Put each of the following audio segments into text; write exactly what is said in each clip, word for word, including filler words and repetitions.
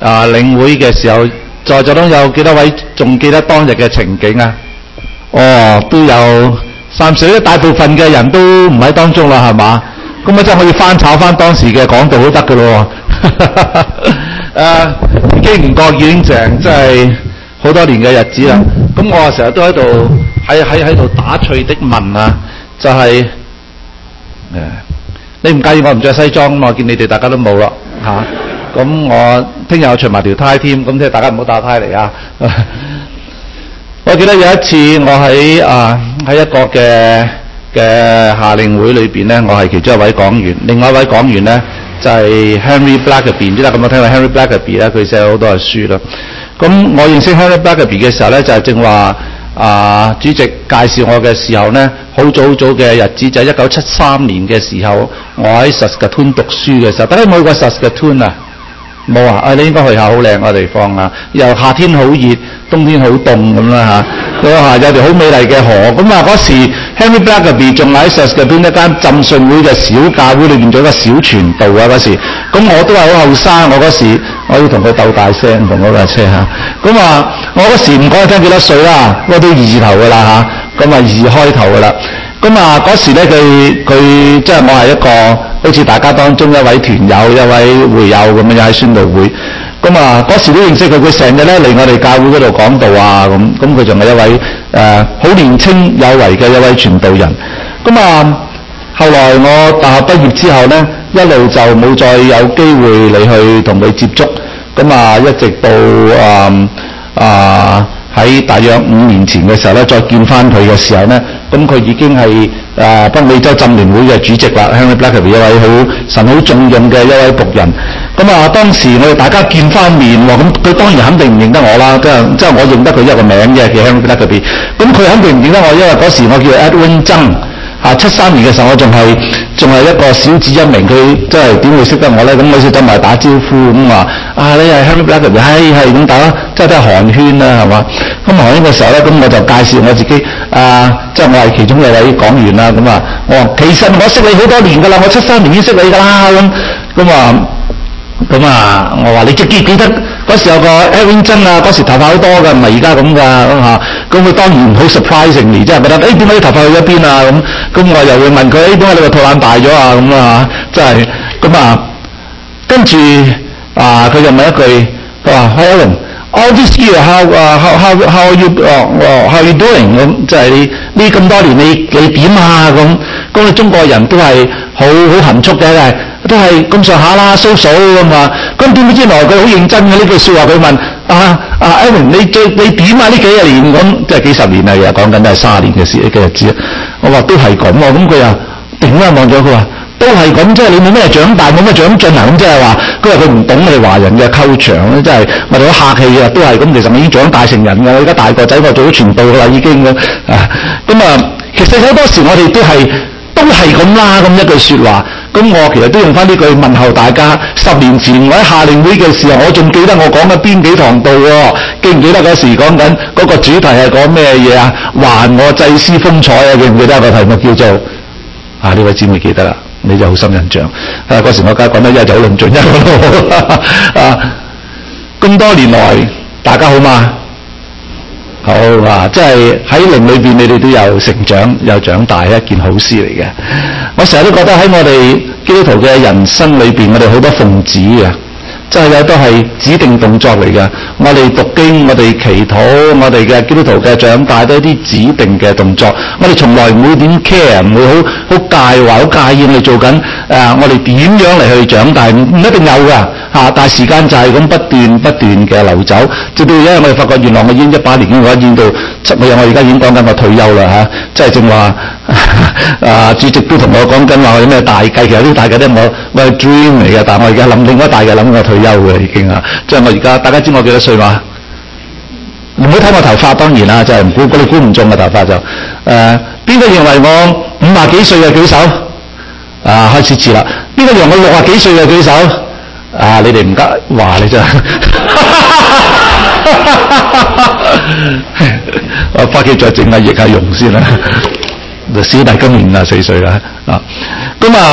啊領會嘅時候，在座都有幾多位仲記得當日嘅情景啊？哦，都有三四，大部分嘅人都唔喺當中啦，係嘛？咁啊，真係可以翻炒翻當時嘅講道都得㗎咯喎！誒，唔經唔覺已經成即係好多年嘅日子啦。咁我啊成日都喺度喺喺喺度打趣的問啊，就係、是、誒，你唔介意我唔着西裝嘛？我見你哋大家都冇咯嚇。咁、啊、我聽日我除埋條呔添，咁即係大家唔好打呔嚟啊！我記得有一次我喺啊喺一個嘅嘅夏令會裏邊咧，我係其中一位講員，另外一位講員咧就係、是、Henry Blackaby， 唔知啦，咁我聽過 Henry Blackaby 咧，佢寫咗好多嘅書啦。咁我認識 Henry Blackaby 嘅時候咧，就係、是、正話啊主席介紹我嘅時候咧，好早好早嘅日子就係一九七三年嘅時候，我喺 Saskatoon 讀書嘅時候，大家有冇去過 Saskatoon 啊？冇啊！啊，你應該去下好靚嘅地方啊！又夏天好熱，冬天好凍咁啦嚇。嗰下有條好美麗嘅河。咁啊嗰時 Henry Blackaby 仲喺 Saskatoon 一間浸信會嘅小教會裏面做一個小傳道啊嗰時。咁我都係好後生，我嗰時我要同佢鬥大聲同嗰架車嚇。咁啊，我嗰時唔講你聽幾多歲啦，我都二字頭噶啦嚇。咁啊二開頭噶啦。咁啊嗰時咧，佢佢即係我係一個好似大家當中一位團友、一位會友咁樣喺宣道會。咁啊嗰時都認識佢，佢成日咧嚟我哋教會嗰度講道啊咁。咁佢仲係一位誒好、呃、年青有為嘅一位傳道人。咁啊後來我大學畢業之後咧，一路就冇再有機會嚟去同佢接觸。咁啊一直到啊啊喺大約五年前嘅時候咧，再見翻佢嘅時候咧，咁佢已經係誒北美洲浸聯會嘅主席啦。Henry Blackaby 一位好神好重用嘅一位僕人。咁啊，當時我哋大家見翻面喎，咁佢當然肯定唔認得我啦，即係即係我認得佢一個名嘅，叫 Henry Blackaby。咁佢肯定唔認得我，因為嗰時我叫 Edwin 曾。啊！七三年嘅時候，我仲係仲係一個小子一名，佢即係點會識得我咧？咁我先走埋打招呼咁話：啊，你係 Henry Blackaby，係係咁打啦，即係都係寒暄啦，係嘛？咁寒暄嘅時候咧，咁我就介紹我自己，啊，即係我係其中一位講員啦。咁啊，我話其實我識你好多年㗎啦，我七三年已經識你㗎啦。咁咁啊。咁啊，我話你記記記得嗰時有個 Edwin 曾啊，嗰時頭髮好多㗎，唔係而家咁㗎咁嚇。咁佢當然好 surprisingly，即係覺得誒點解啲頭髮去咗邊啊？咁咁我又會問佢誒點解你個肚腩大咗啊？咁啊嚇，真係咁啊。跟住啊，佢就問一句，佢話 Alan，all this year how 啊 how how how are you 哦 how are you doing？ 咁即係你呢咁多年你你點啊？咁咁你中國人都係好好含蓄嘅。都係咁上下啦，數數咁啊！咁點知來佢好認真嘅呢句説話，佢問啊啊 Aaron，你最你點啊？呢幾廿年咁，即係幾十年啦，又講緊都係卅年嘅事嘅日子。我話都係咁喎，咁佢又定啦望咗佢話都係咁，即係你冇咩長大，冇咩長進啊！咁即係話，佢話佢唔懂我哋華人嘅溝場咧，即係我哋好客氣啊，都係咁。其實我已經長大成人㗎，我而家大個仔，我做咗傳道㗎啦，已經咁啊。咁啊，其實好多時我哋都係都係咁啦，咁一句説話。咁我其實都用翻呢句問候大家。十年前我喺夏令會嘅時候，我仲記得我講緊邊幾堂道喎？記唔記得嗰時講緊嗰個主題係講咩嘢啊？還我祭司風采啊！記唔記得個題目叫做啊？呢位姊妹記得啦，你就好深印象。啊，嗰時我梗係講得一就好論盡一個咯。啊，咁多年來大家好嘛？好啊，即係喺靈裏邊，你哋都有成長，有長大，係一件好事嚟嘅。我成日都覺得喺我哋基督徒嘅人生裏邊，我哋好多奉旨嘅，即係有都係指定動作嚟嘅。我哋讀經，我哋祈禱，我哋嘅基督徒嘅長大都係啲指定嘅動作。我哋從來唔會點 care，唔會好好介懷、好介意我哋做緊誒、呃，我哋點樣嚟去長大，唔一定有㗎嚇、啊。但係時間就係咁不斷不斷嘅流走，直到因為我哋發覺原來我已經一把年紀，我已經到七日，我而家已經講緊我退休啦嚇，即係正話啊！主席都同我講緊話我有咩大計，其實啲大計咧我我係 dream 嚟嘅，但係我而家諗另外大計，諗我退休嘅已經啊！即係我而家大家知我幾多歲嘛？唔好睇我頭髮，當然啦，就係唔估嗰啲估唔中嘅頭髮就誒。邊個認為我五廿幾歲嘅舉手？啊，開始遲啦！邊個認為我六廿幾歲嘅舉手？啊，你哋唔得話你真係。我翻屋企再整下液下容先啦。小弟今年啊四歲啦啊，咁啊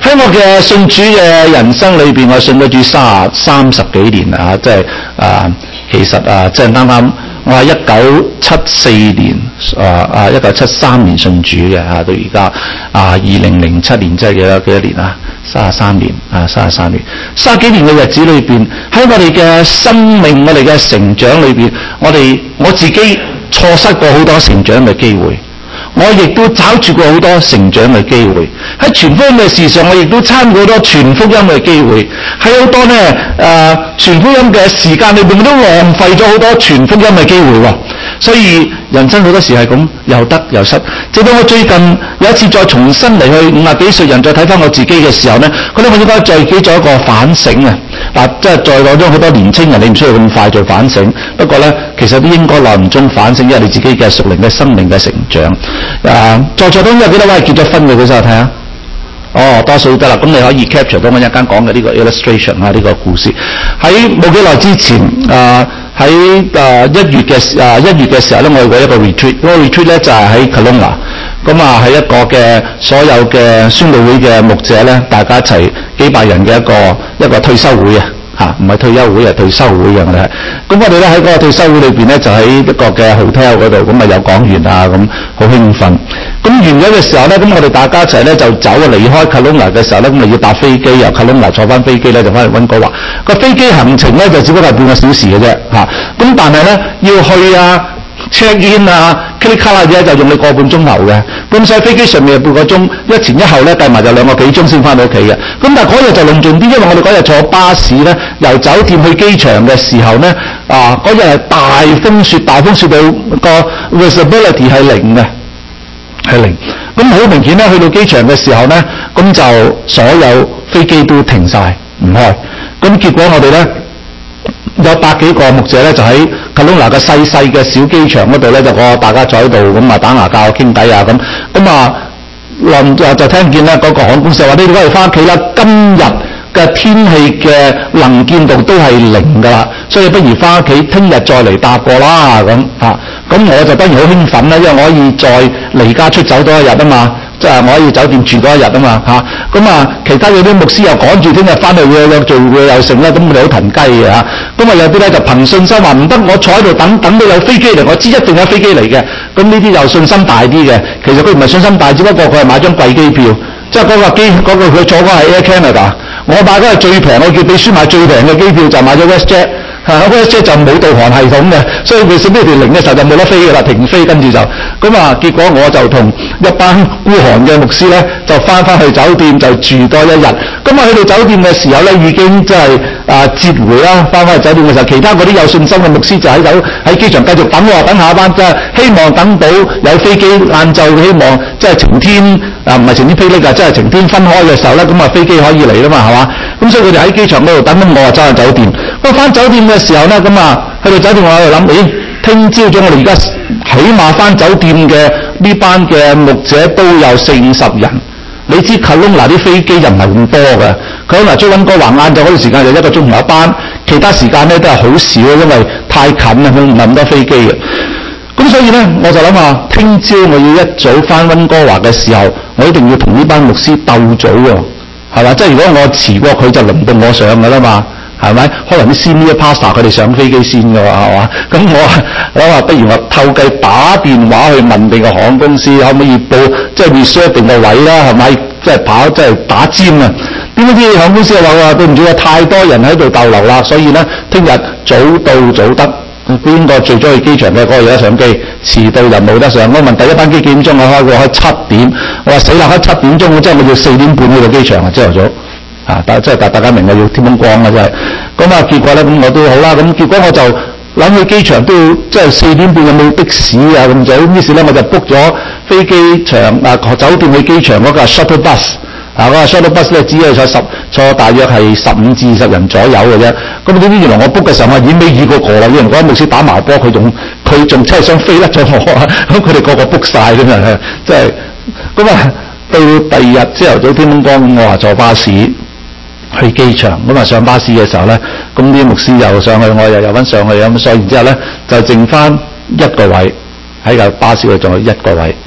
喺我嘅信主嘅人生裏邊，我信咗主三三十幾年啊，即係啊，其實啊，即係啱啱我係一九七四年啊啊一九七三年信主嘅啊，到而家啊二零零七年，即係幾多幾多年啊？三十三年啊，三十三年，三十幾年嘅日子裏邊，喺我哋嘅生命、我哋嘅成長裏邊，我哋我自己錯失過好多成長嘅機會。我亦都找住過好多成長嘅機會，喺傳福音嘅事上，我亦都參與好多傳福音嘅機會。喺好多咧誒傳福音嘅時間裏邊，我都浪費咗好多傳福音嘅機會喎。所以人生好多時係咁，又得又失。直到我最近有一次再重新嚟去五十幾歲人再睇翻我自己嘅時候咧，覺得我應該再自己做一個反省啊！嗱，即係在座中好多年青人，你唔需要咁快做反省。不過咧，其實都應該耐唔中反省，因為你自己嘅屬靈嘅生命嘅成長。誒，在座中有幾多位結咗婚嘅？舉手睇下。哦，多數得啦。咁你可以 capture 到我一間講嘅呢個 illustration 啊，呢個故事。喺冇幾耐之前，誒喺誒一月嘅誒一月嘅時候咧，我去過一個 retreat。嗰個 retreat 咧就係喺 Kelowna。咁啊，係一個嘅所有嘅宣道會嘅牧者咧，大家一齊幾百人嘅一個一個退休會啊。嚇，唔係退休會，係退休會嘅我哋係。咁我哋咧喺嗰個退休會裏邊咧，就喺一個嘅 hotel 嗰度，咁啊有講員啊，咁好興奮。咁完咗嘅時候咧，咁我哋大家一齊咧就走啊，離開 Kelowna 嘅時候咧，咁咪要搭飛機由 Kelowna坐翻飛機咧，就翻嚟溫哥華。個飛機行程咧就只不過係半個小時嘅啫，嚇。咁但係咧要去啊 check in 啊 click 卡啊嘢就用你個半鐘頭嘅。咁所以飛機上面係半個鐘，一前一後咧計埋就兩個幾鐘先翻到屋企嘅。咁但係嗰日就隆重啲，因為我哋嗰日坐巴士咧，由酒店去機場嘅時候咧，啊嗰日係大風雪，大風雪到個 visibility 係零嘅。係零，咁好明顯咧，去到機場嘅時候咧，咁就所有飛機都停晒唔開，咁結果我哋咧有百幾個牧者咧，就喺 Kelowna 嘅細細嘅小機場嗰度咧，就個大家坐喺度咁啊打牙骹傾偈啊咁，咁啊臨就就聽見咧嗰個航空公司話：你哋可以翻屋企啦，今日嘅天氣嘅能見度都係零㗎啦，所以不如翻屋企，聽日再嚟搭過啦咁啊！咁我就當然好興奮啦，因為我可以再離家出走多一日啊嘛，即係我可以酒店住多一日啊嘛嚇。咁啊，其他嗰啲牧師又趕住聽日翻去會有聚會又成啦，咁我哋好騰雞嘅嚇。咁啊有啲咧就憑信心話唔得，我坐喺度等等到有飛機嚟，我知一定有飛機嚟嘅。咁呢啲又信心大啲嘅，其實佢唔係信心大，只不過佢係買張貴機票，即係嗰個機嗰個佢坐嗰係 Air Canada。我買嗰係最平，我叫秘書買最平嘅機票，就買咗 WestJet， 嚇 WestJet 就冇導航系統嘅，所以佢升呢條零嘅時候就冇得飛㗎啦，停飛跟住就咁啊。結果我就同一班孤寒嘅牧師咧，就翻返去酒店就住多一日。咁啊去到酒店嘅時候咧，已經即係啊折回啦，翻返去酒店嘅時候，其他嗰啲有信心嘅牧師就喺度喺機場繼續等喎，等下一班即係希望等到有飛機，晏晝希望即係晴天啊，唔係晴天霹靂啊，即係晴天分開嘅時候咧，咁啊飛機可以嚟啦嘛，係嘛？咁所以佢哋喺機場嗰度等，咁我啊走去酒店。不過翻酒店嘅時候咧，咁啊去到酒店我喺度諗，咦，聽朝早我哋而家起碼翻酒店嘅呢班嘅牧者都有四五十人。你知 Kelowna 啲飛機就唔係咁多嘅，佢可能追溫哥華晏晝嗰段時間就一個鐘頭一班，其他時間咧都係好少，因為太近啦，唔係咁多飛機嘅。咁所以咧，我就諗下，聽朝我要一早翻溫哥華嘅時候，我一定要同呢班牧師鬥早喎，係嘛？即係如果我遲過佢，就輪到我上㗎啦嘛。係咪？可能啲 senior pastor 佢哋上飛機先㗎喎，係嘛？咁我我話不如我偷計打電話去問定個航空公司可唔可以報，即係 reserve 定個位啦，係咪？即係跑即係打尖啊！點解啲航空公司又話話對唔住啊，太多人喺度逗留啦，所以咧聽日早到早得。邊個最早去機場嘅嗰個有得上機，遲到就冇得上。我問第一班機幾點鐘？我開過開七點，我話死啦，開七點鐘，我真係我要四點半去到機場啊，朝頭早。啊！大即係大大家明我要天空光啊！真係咁啊！結果咧咁我都好啦。咁結果我就諗去機場都要即係四點半有冇的士啊咁就。於是咧我就 book 咗飛機場啊酒店去機場嗰個 shuttle bus 啊嗰個 shuttle bus 咧只係坐十坐大約係十五至二十人左右嘅啫。咁點知原來我 book 嘅時候我已經尾二個個啦，有人嗰個牧師打麻波，佢仲佢仲真係想飛甩咗我啊！咁佢哋個個 book 晒咁啊！即係咁啊！到第二日朝頭早天空光，我話坐巴士去機場，咁啊上巴士嘅時候咧，咁啲牧師又上去，我又又揾上去咁，所以然之後咧就剩翻一個位喺架巴士度，仲有一個位。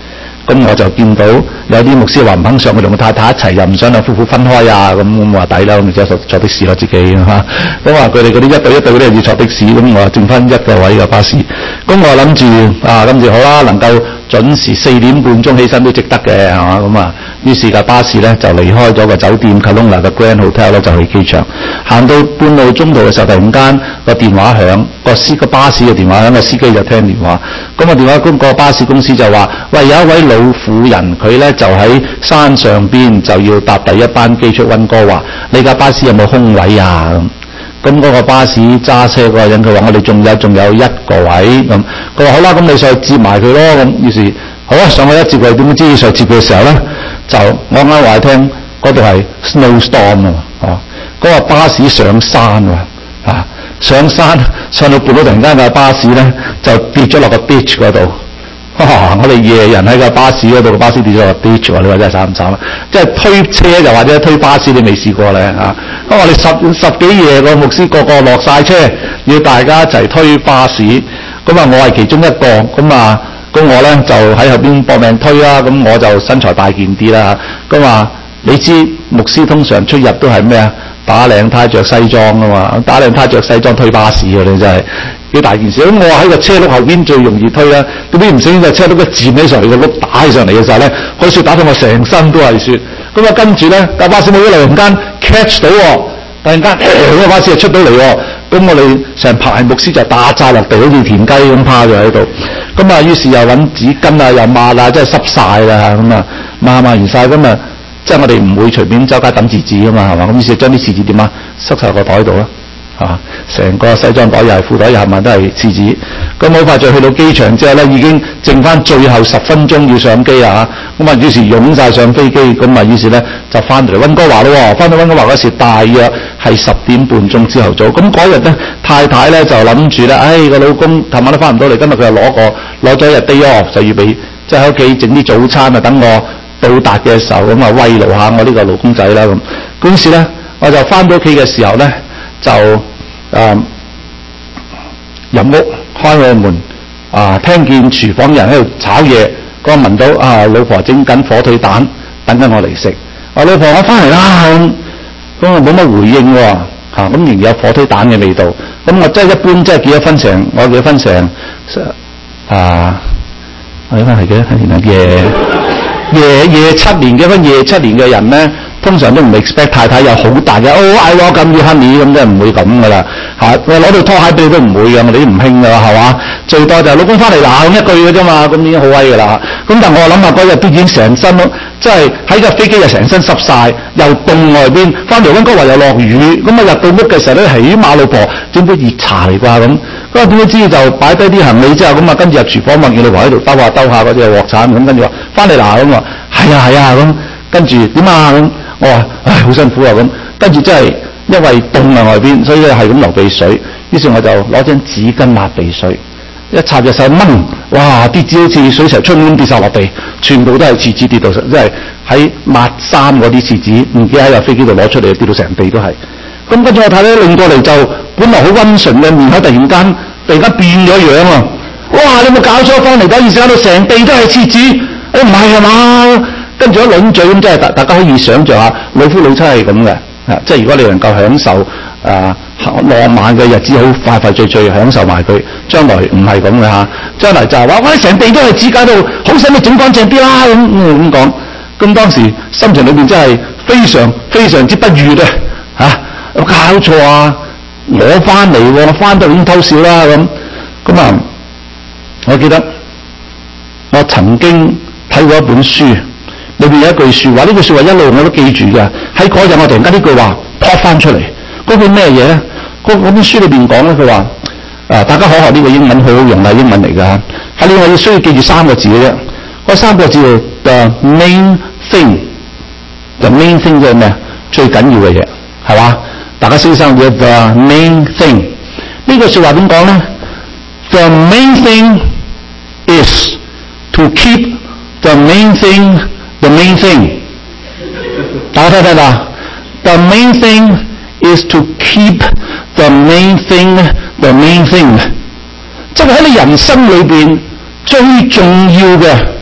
咁我就見到有啲牧師話唔肯上，佢同個太太一齊，又唔想兩夫婦分開啊，咁咁話抵啦，咁就坐坐的士咯自己嚇。咁話佢哋嗰啲一對一對嗰啲要坐的士，咁我剩翻一個位嘅巴士。咁我諗住啊，今次好啦，能夠準時四點半鐘起身都值得嘅，係嘛？咁啊，於是架巴士咧就離開咗個酒店 Kelowna 嘅 Grand Hotel 咧，就去機場。行到半路中途嘅時候，突然間個電話響，個司個巴士嘅電話響，個司機就聽電話。咁個電話公個巴士公司就話：喂，有一位老婦人，佢咧就喺山上邊就要搭第一班機出溫哥華，你架巴士有冇空位啊？咁咁嗰個巴士揸車嗰個人佢話：我哋仲有仲有一個位咁。佢話好啦，咁你上去接埋佢咯。咁於是好啊，上去一接佢，點知上去接嘅時候咧，就我啱話你聽，嗰度係 snowstorm 啊，嗰個巴士上山喎，啊上山上到半路突然間架巴士咧就跌咗落個 ditch 嗰度。我哋夜人喺個巴士嗰度，個巴士跌咗落 ditch 喎，你話真係慘唔慘啊？即係推車就或者推巴士，你未試過咧啊！咁我哋十十幾夜個牧師個個落晒車，要大家一齊推巴士。咁啊，我係其中一個，咁啊，咁我咧就喺後邊搏命推啦。咁我就身材大件啲啦。咁啊，你知牧師通常出入都係咩啊？打領呔着西裝啊嘛，打領呔着西裝推巴士啊，你真係幾大件事。咁我喺個車轆後邊最容易推啦。點知唔小心個車轆一佔起上嚟，個轆打起上嚟嘅時候咧，嗰雪打到我成身都係雪。咁啊，跟住咧架巴士冇一突然間 catch 到喎，突然間嗰個巴士就出到嚟喎。咁我哋成排牧師就打炸落地，好似田雞咁趴咗喺度。咁啊，於是又揾紙巾啊，又抹啊，真係濕晒啦。咁啊，抹抹完晒咁啊。即係我哋唔會隨便周街抌廁紙噶嘛，係嘛？咁於是將啲廁紙點啊，塞晒個袋度啦，啊，成個西裝袋又係褲袋又係咪都係廁紙。咁好快就去到機場之後咧，已經剩翻最後十分鐘要上機啦嚇。咁啊，於是湧晒上飛機，咁啊，於是咧就翻到嚟溫哥華咯喎。翻到溫哥華嗰時大約係十點半鐘朝頭早。咁嗰日咧，太太咧就諗住咧，唉個老公琴晚都翻唔到嚟，今日佢又攞個攞咗一日 day off，就預備即係喺屋企整啲早餐啊，等我到達嘅時候咁啊，慰勞下我呢個老公仔啦咁。嗰陣時咧，我就翻到屋企嘅時候咧，就誒入屋開個門啊，聽見廚房人喺度炒嘢，嗰個聞到啊老婆整緊火腿蛋，等緊我嚟食。我老婆我翻嚟啦咁，咁啊冇乜回應喎嚇，咁仍然有火腿蛋嘅味道。咁我即係一般即係結咗婚成，我結咗婚成啊，我結婚係幾多年啊？夜夜夜七年結婚，夜七年嘅人咧，通常都唔 expect 太太有好大嘅哦，I welcome you honey，咁即係唔會咁噶啦嚇。攞到拖鞋俾你都唔會嘅，我哋都唔興噶啦，係嘛？最多就係老公翻嚟嗱咁一句嘅啫嘛，咁已經好威噶啦。咁但係我諗下嗰日都已經成身咯，即係喺架飛機就成身濕晒，又凍外邊，翻嚟溫哥華又落雨，咁啊入到屋嘅時候咧，起碼老婆整杯熱茶嚟啩咁。咁啊點解知就擺低啲行李之後，咁啊跟住入廚房望見老婆喺度兜下兜下嗰隻鑊鏟咁，跟住話翻嚟嗱咁話係啊係啊咁，跟住點啊咁，我話唉好辛苦啊咁，跟住真係因為凍啊外邊，所以咧係咁流鼻水，於是我就攞張紙巾抹鼻水，一插隻手掹，哇啲紙好似水蛇春咁跌晒落地，全部都係廁紙跌到，即係喺抹衫嗰啲廁紙，唔記得喺架飛機度攞出嚟跌到成地都係。咁跟住我睇咧，擰過嚟就本來好溫順嘅面口，突然間突然間變咗樣啊！哇！你有冇搞錯？翻嚟嗰陣時搞到成地都係廁紙，誒唔係係嘛？跟住一輪嘴咁，即係大大家可以想像下，老夫老妻係咁嘅，啊！即係如果你能夠享受啊浪漫嘅日子，好快快脆脆享受埋佢，將來唔係咁嘅嚇，將來就係話喂成地都係紙搞到，好使你整乾淨啲啦咁咁講。咁當時心情裏邊真係非常非常之不悦嘅嚇。有搞錯啊！攞翻嚟喎，我翻到已經偷笑啦咁。咁啊，我記得我曾經睇過一本書，裏邊有一句説話，呢句説話一路我都記住嘅。喺嗰日我突然間呢句話撲翻出嚟，嗰句咩嘢咧？嗰嗰本書裏邊講咧，佢話啊，大家可學呢個英文，好好用嘅英文嚟㗎嚇。係你我要需要記住三個字嘅啫。嗰三個字叫 the main thing，the main thing 即係咩？最緊要嘅嘢係嘛？大家先生嘅 the main thing 呢個說話點講咧 ？The main thing is to keep the main thing the main thing。大家睇睇啦 ，the main thing is to keep the main thing the main thing。即係喺你人生裏邊最重要嘅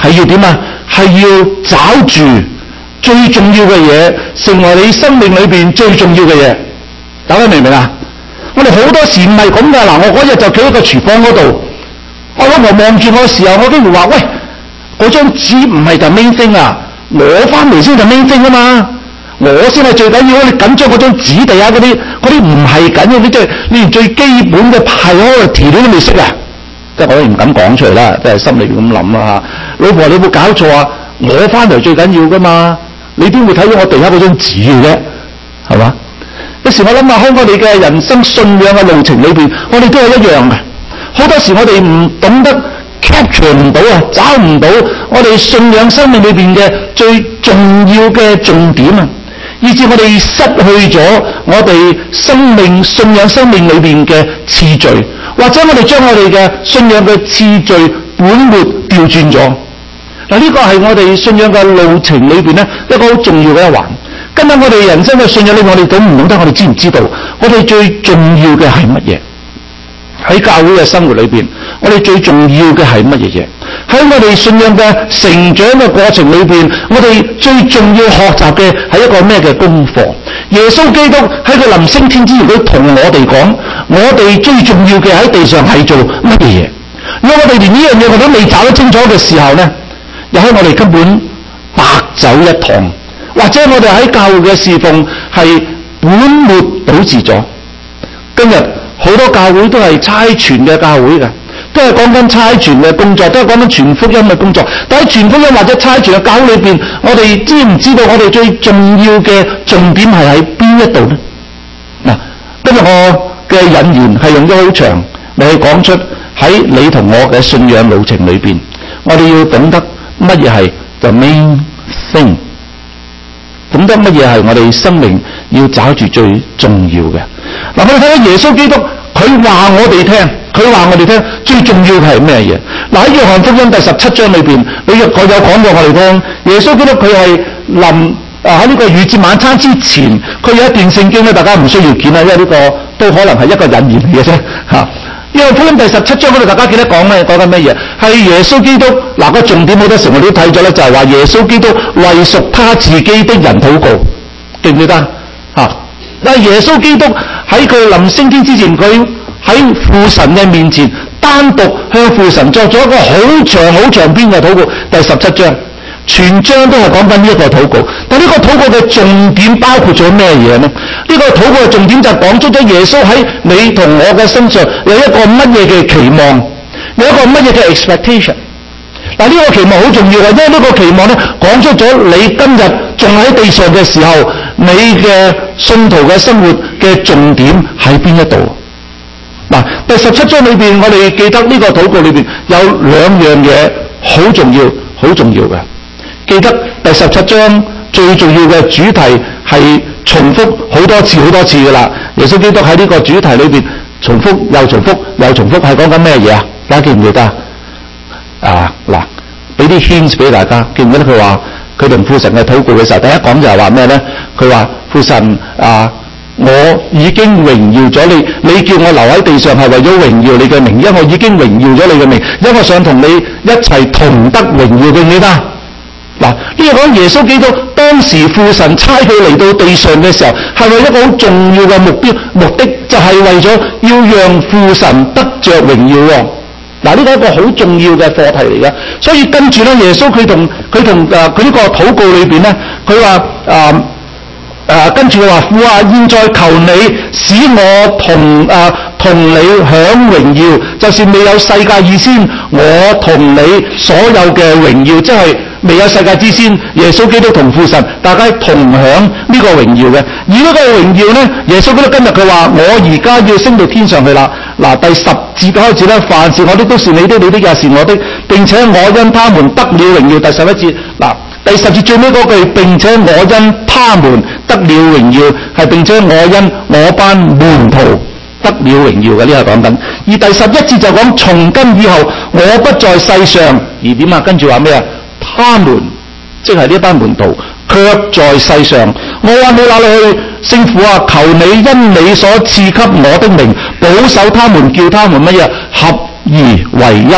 係要點啊？係要找住最重要嘅嘢，成為你生命裏邊最重要嘅嘢。大家明唔明啊？我哋好多時唔係咁噶。嗱，我嗰日就企喺個廚房嗰度，我老婆望住我嘅時候，我幾乎話：喂，嗰張紙唔係就 main thing啊，我翻嚟先就 main thing啊嘛，我先係最緊要。你緊張嗰張紙地下嗰啲，嗰啲唔係緊要，啲即係你連最基本嘅 priority 你都未識啊！即係我都唔敢講出嚟啦，即係心裏邊咁諗啦嚇。老婆，你有冇搞錯啊？我翻嚟最緊要噶嘛，你邊會睇到我地下嗰張紙嘅啫？係嘛？有時我諗下喺我哋嘅人生信仰嘅路程裏邊，我哋都係一樣嘅。好多時我哋唔懂得 capture 唔到啊，找唔到我哋信仰生命裏邊嘅最重要嘅重點啊，以至我哋失去咗我哋生命信仰生命裏邊嘅次序，或者我哋將我哋嘅信仰嘅次序本末調轉咗。嗱，呢個係我哋信仰嘅路程裏邊咧一個好重要嘅一環。今日我哋人生嘅信仰裏，我哋懂唔懂得？我哋知唔知道？我哋最重要嘅係乜嘢？喺教會嘅生活裏邊，我哋最重要嘅係乜嘢嘢？喺我哋信仰嘅成長嘅過程裏邊，我哋最重要學習嘅係一個咩嘅功課？耶穌基督喺佢臨升天之前，佢同我哋講：我哋最重要嘅喺地上係做乜嘢嘢？如果我哋連呢樣嘢我都未找得清楚嘅時候呢，又喺我哋根本白走一趟。或者我哋喺教會嘅侍奉係本末倒置咗。今日好多教會都係差傳嘅教會嘅，都係講緊差傳嘅工作，都係講緊傳福音嘅工作。但係傳福音或者差傳嘅教會裏邊，我哋知唔知道我哋最重要嘅重點係喺邊一度呢？嗱，今日我嘅引言係用咗好長嚟去講出喺你同我嘅信仰路程裏邊，我哋要懂得乜嘢係 the main thing。懂得乜嘢係我哋生命要找住最重要嘅。嗱，我哋睇到耶穌基督，佢話我哋聽，佢話我哋聽最重要嘅係咩嘢？嗱，喺約翰福音第十七章裏邊，你有佢有講過我哋聽，耶穌基督佢係臨啊喺呢個逾節晚餐之前，佢有一段聖經咧，大家唔需要見啦，因為呢個都可能係一個引言嚟嘅啫嚇。約翰福音第十七章嗰度，大家記得講咩？講緊咩嘢？係耶穌基督嗱，個重點好多時我哋都睇咗咧，就係話耶穌基督為屬他自己的人禱告，記唔記得啊？但係耶穌基督喺佢臨升天之前，佢喺父神嘅面前單獨向父神作咗一個好長好長篇嘅禱告。第十七章全章都係講緊呢一個禱告，但呢個禱告嘅重點包括咗咩嘢呢？呢個禱告嘅重點就係講出咗耶穌喺你同我嘅身上有一個乜嘢嘅期望，有一個乜嘢嘅 expectation。嗱，呢個期望好重要嘅，因為呢個期望咧講出咗你今日仲喺地上嘅時候，你嘅信徒嘅生活嘅重點喺邊一度？嗱，第十七章裏邊，我哋記得呢個禱告裏邊有兩樣嘢好重要，好重要嘅。記得第十七章最重要嘅主題係重複好多次好多次噶啦。耶穌基督喺呢個主題裏邊重複又重複又重複，係講緊咩嘢啊？大家記唔記得啊？嗱，俾啲 hints 俾大家，記唔記得佢話佢同父神嘅禱告嘅時候，第一講就係話咩咧？佢話父神啊，我已經榮耀咗你，你叫我留喺地上係為咗榮耀你嘅名，因為我已經榮耀咗你嘅名，因為我想同你一齊同得榮耀，記唔記得？嗱，呢個講耶穌基督當時父神差佢嚟到地上嘅時候，係為一個好重要嘅目標，目的就係為咗要讓父神得着榮耀喎。嗱，呢個係一個好重要嘅課題嚟嘅。所以跟住咧，耶穌佢同佢同誒佢呢個禱告裏邊咧，佢話誒誒跟住佢話父啊，現在求你使我同誒、呃、同你享榮耀，就是未有世界以先，我同你所有嘅榮耀，即係未有世界之先，耶穌基督同父神大家同享呢個榮耀嘅。而呢個榮耀呢，耶穌基督今日佢話：我而家要升到天上去啦。嗱，第十節開始咧，凡是我的都是你的，你的也是我的，並且我因他們得了榮耀。第十一節嗱，第十節最尾嗰句，並且我因他們得了榮耀，係並且我因我班門徒得了榮耀嘅，呢個講緊。而第十一節就講從今以後我不在世上，而點啊？跟住話咩啊？他們即係呢班門徒，卻在世上。我話你哪裏去？聖父啊，求你因你所賜給我的名，保守他們，叫他們乜嘢合而為一，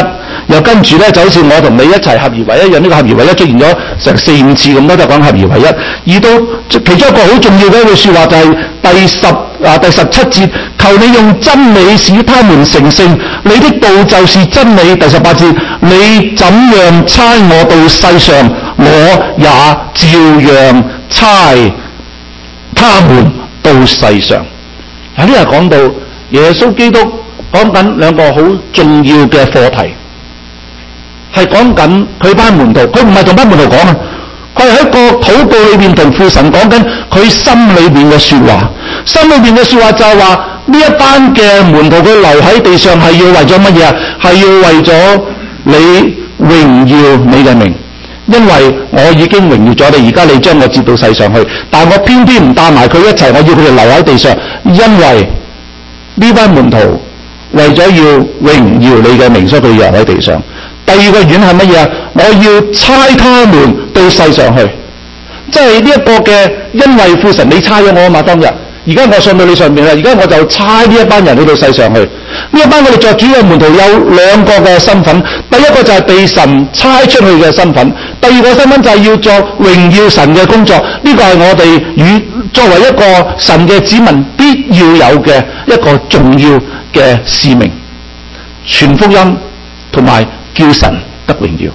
又跟住咧就好似我同你一齊合而為一樣，呢、這個合而為一出現咗成四五次咁多，都係講合而為一。而到其中一個好重要嘅一句説話就係第十啊第十七節，求你用真理使他們成聖，你的道就是真理。第十八節，你怎樣差我到世上，我也照樣差他們到世上。有啲人講到耶穌基督講緊兩個好重要嘅課題，係講緊佢班門徒，佢唔係同班門徒講啊，佢係喺個禱告裏邊同父神講緊佢心裏邊嘅説話。心裏邊嘅説話就係話呢一班嘅門徒佢留喺地上係要為咗乜嘢啊？係要為咗你榮耀你嘅名。因為我已經榮耀咗你，而家你將我接到世上去，但我偏偏唔帶埋佢一齊，我要佢哋留喺地上，因為呢班門徒為咗要榮耀你嘅名，所以佢要留喺地上。第二個原因係乜嘢啊？我要差他們到世上去，即係呢一個嘅，因為父神你差咗我啊嘛，當日。而家我上到你上面啦，而家我就差呢一班人去到世上去。呢一班我哋作主嘅門徒有兩個嘅身份，第一個就係被神差出去嘅身份，第二個身份就係要做榮耀神嘅工作。呢個係我哋與作為一個神嘅子民必要有嘅一個重要嘅使命，傳福音同埋叫神得榮耀。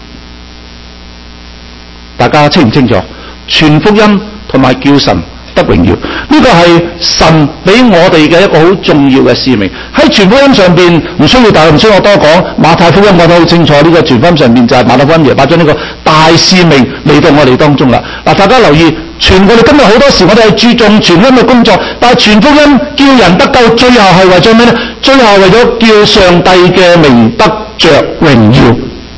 大家清唔清楚？傳福音同埋叫神得榮耀，呢個係神俾我哋嘅一個好重要嘅使命。喺傳福音上邊唔需要大，唔需要我多講。馬太福音講得好清楚，呢、這個傳福音上邊就係馬太福音廿八章呢個大使命嚟到我哋當中啦。嗱，大家留意，傳我哋今日好多時我哋係注重傳福音嘅工作，但係傳福音叫人得救，最後係為咗咩呢？最後係為咗叫上帝嘅名得着榮耀。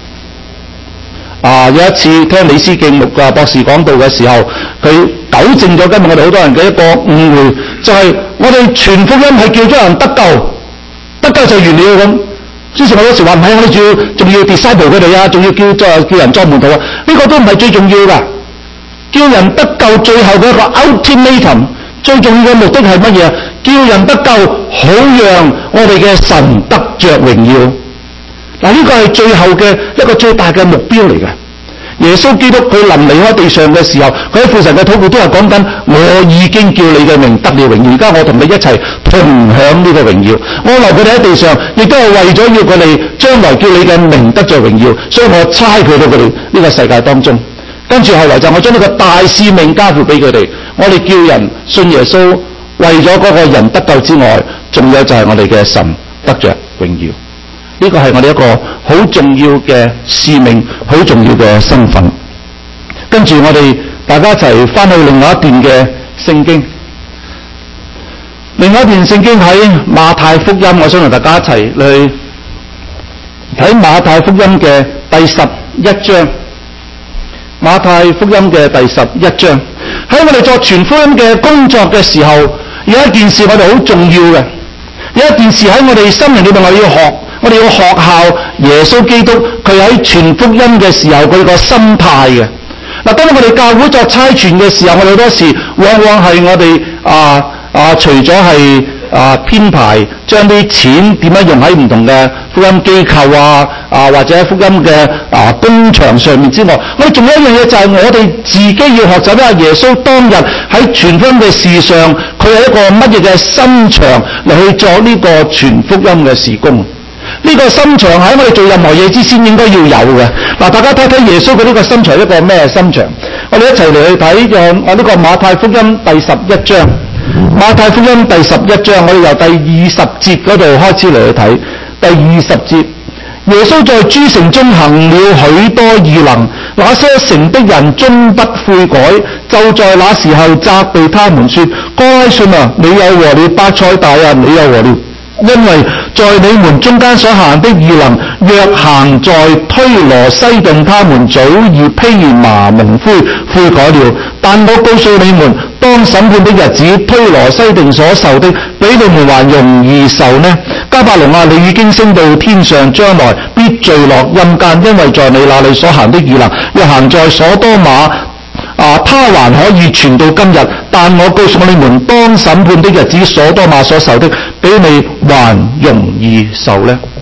啊！有一次聽李思敬牧啊博士講道嘅時候，佢糾正咗今日我哋好多人嘅一個誤會，就係、是、我哋傳福音係叫咗人得救，得救就完了咁。之前我有時話唔係，我哋仲要仲要 disciple 佢哋啊，仲要叫作叫人作門徒啊，呢、這個都唔係最重要噶。叫人得救最後嘅一個 ultimatum， 最重要嘅目的係乜嘢？叫人得救，好讓我哋嘅神得着榮耀。嗱，呢個係最後嘅一個最大嘅目標嚟嘅。耶穌基督佢臨離開地上嘅時候，佢喺父神嘅禱告都係講緊，我已經叫你嘅名得了榮耀，而家我同你一齊同享呢個榮耀。我留佢哋喺地上，亦都係為咗要佢哋將來叫你嘅名得着榮耀，所以我差佢到佢哋呢個世界當中。跟住後來就我將呢個大使命交付俾佢哋，我哋叫人信耶穌，為咗嗰個人得救之外，仲有就係我哋嘅神得着榮耀。呢個係我哋一個好重要嘅使命，好重要嘅身份。跟住我哋大家一齊翻去另外一段嘅聖經，另外一段聖經喺馬太福音，我想同大家一齊去睇馬太福音嘅第十一章。馬太福音嘅第十一章，喺我哋作傳福音嘅工作嘅時候，有一件事我哋好重要嘅，有一件事喺我哋生命裏面我哋要學。我哋要學效耶穌基督佢喺傳福音嘅時候佢個心態嘅。嗱，當我哋教會作差傳嘅時候，我哋好多時往往係我哋啊啊，除咗係啊編排將啲錢點樣用喺唔同嘅福音機構啊啊或者福音嘅啊工場上面之外，我哋仲有一樣嘢就係我哋自己要學習一下耶穌當日喺傳福音嘅事上，佢係一個乜嘢嘅心腸嚟去做呢個傳福音嘅事工。呢個心腸喺我哋做任何嘢之前應該要有嘅。嗱，大家睇睇耶穌佢呢個心腸一個咩心腸？我哋一齊嚟去睇嘅啊呢個馬太福音第十一章。馬太福音第十一章，我哋由第二十節嗰度開始嚟去睇。第二十節，耶穌在諸城中行了許多異能，那些城的人終不悔改，就在那時候責備他們說：哥拉汛啊，你有禍了；伯賽大啊，你有禍了。因為在你們中間所行的異能，若行在推羅西頓，他們早已披麻蒙灰悔改了。但我告訴你們，當審判的日子，推羅西頓所受的，比你們還容易受呢。迦百農啊，你已經升到天上，將來必墜落陰間，因為在你那裏所行的異能，若行在所多瑪啊，他還可以傳到今日。但我告訴你們，當審判的日子，所多瑪所受的，比你還容易受呢。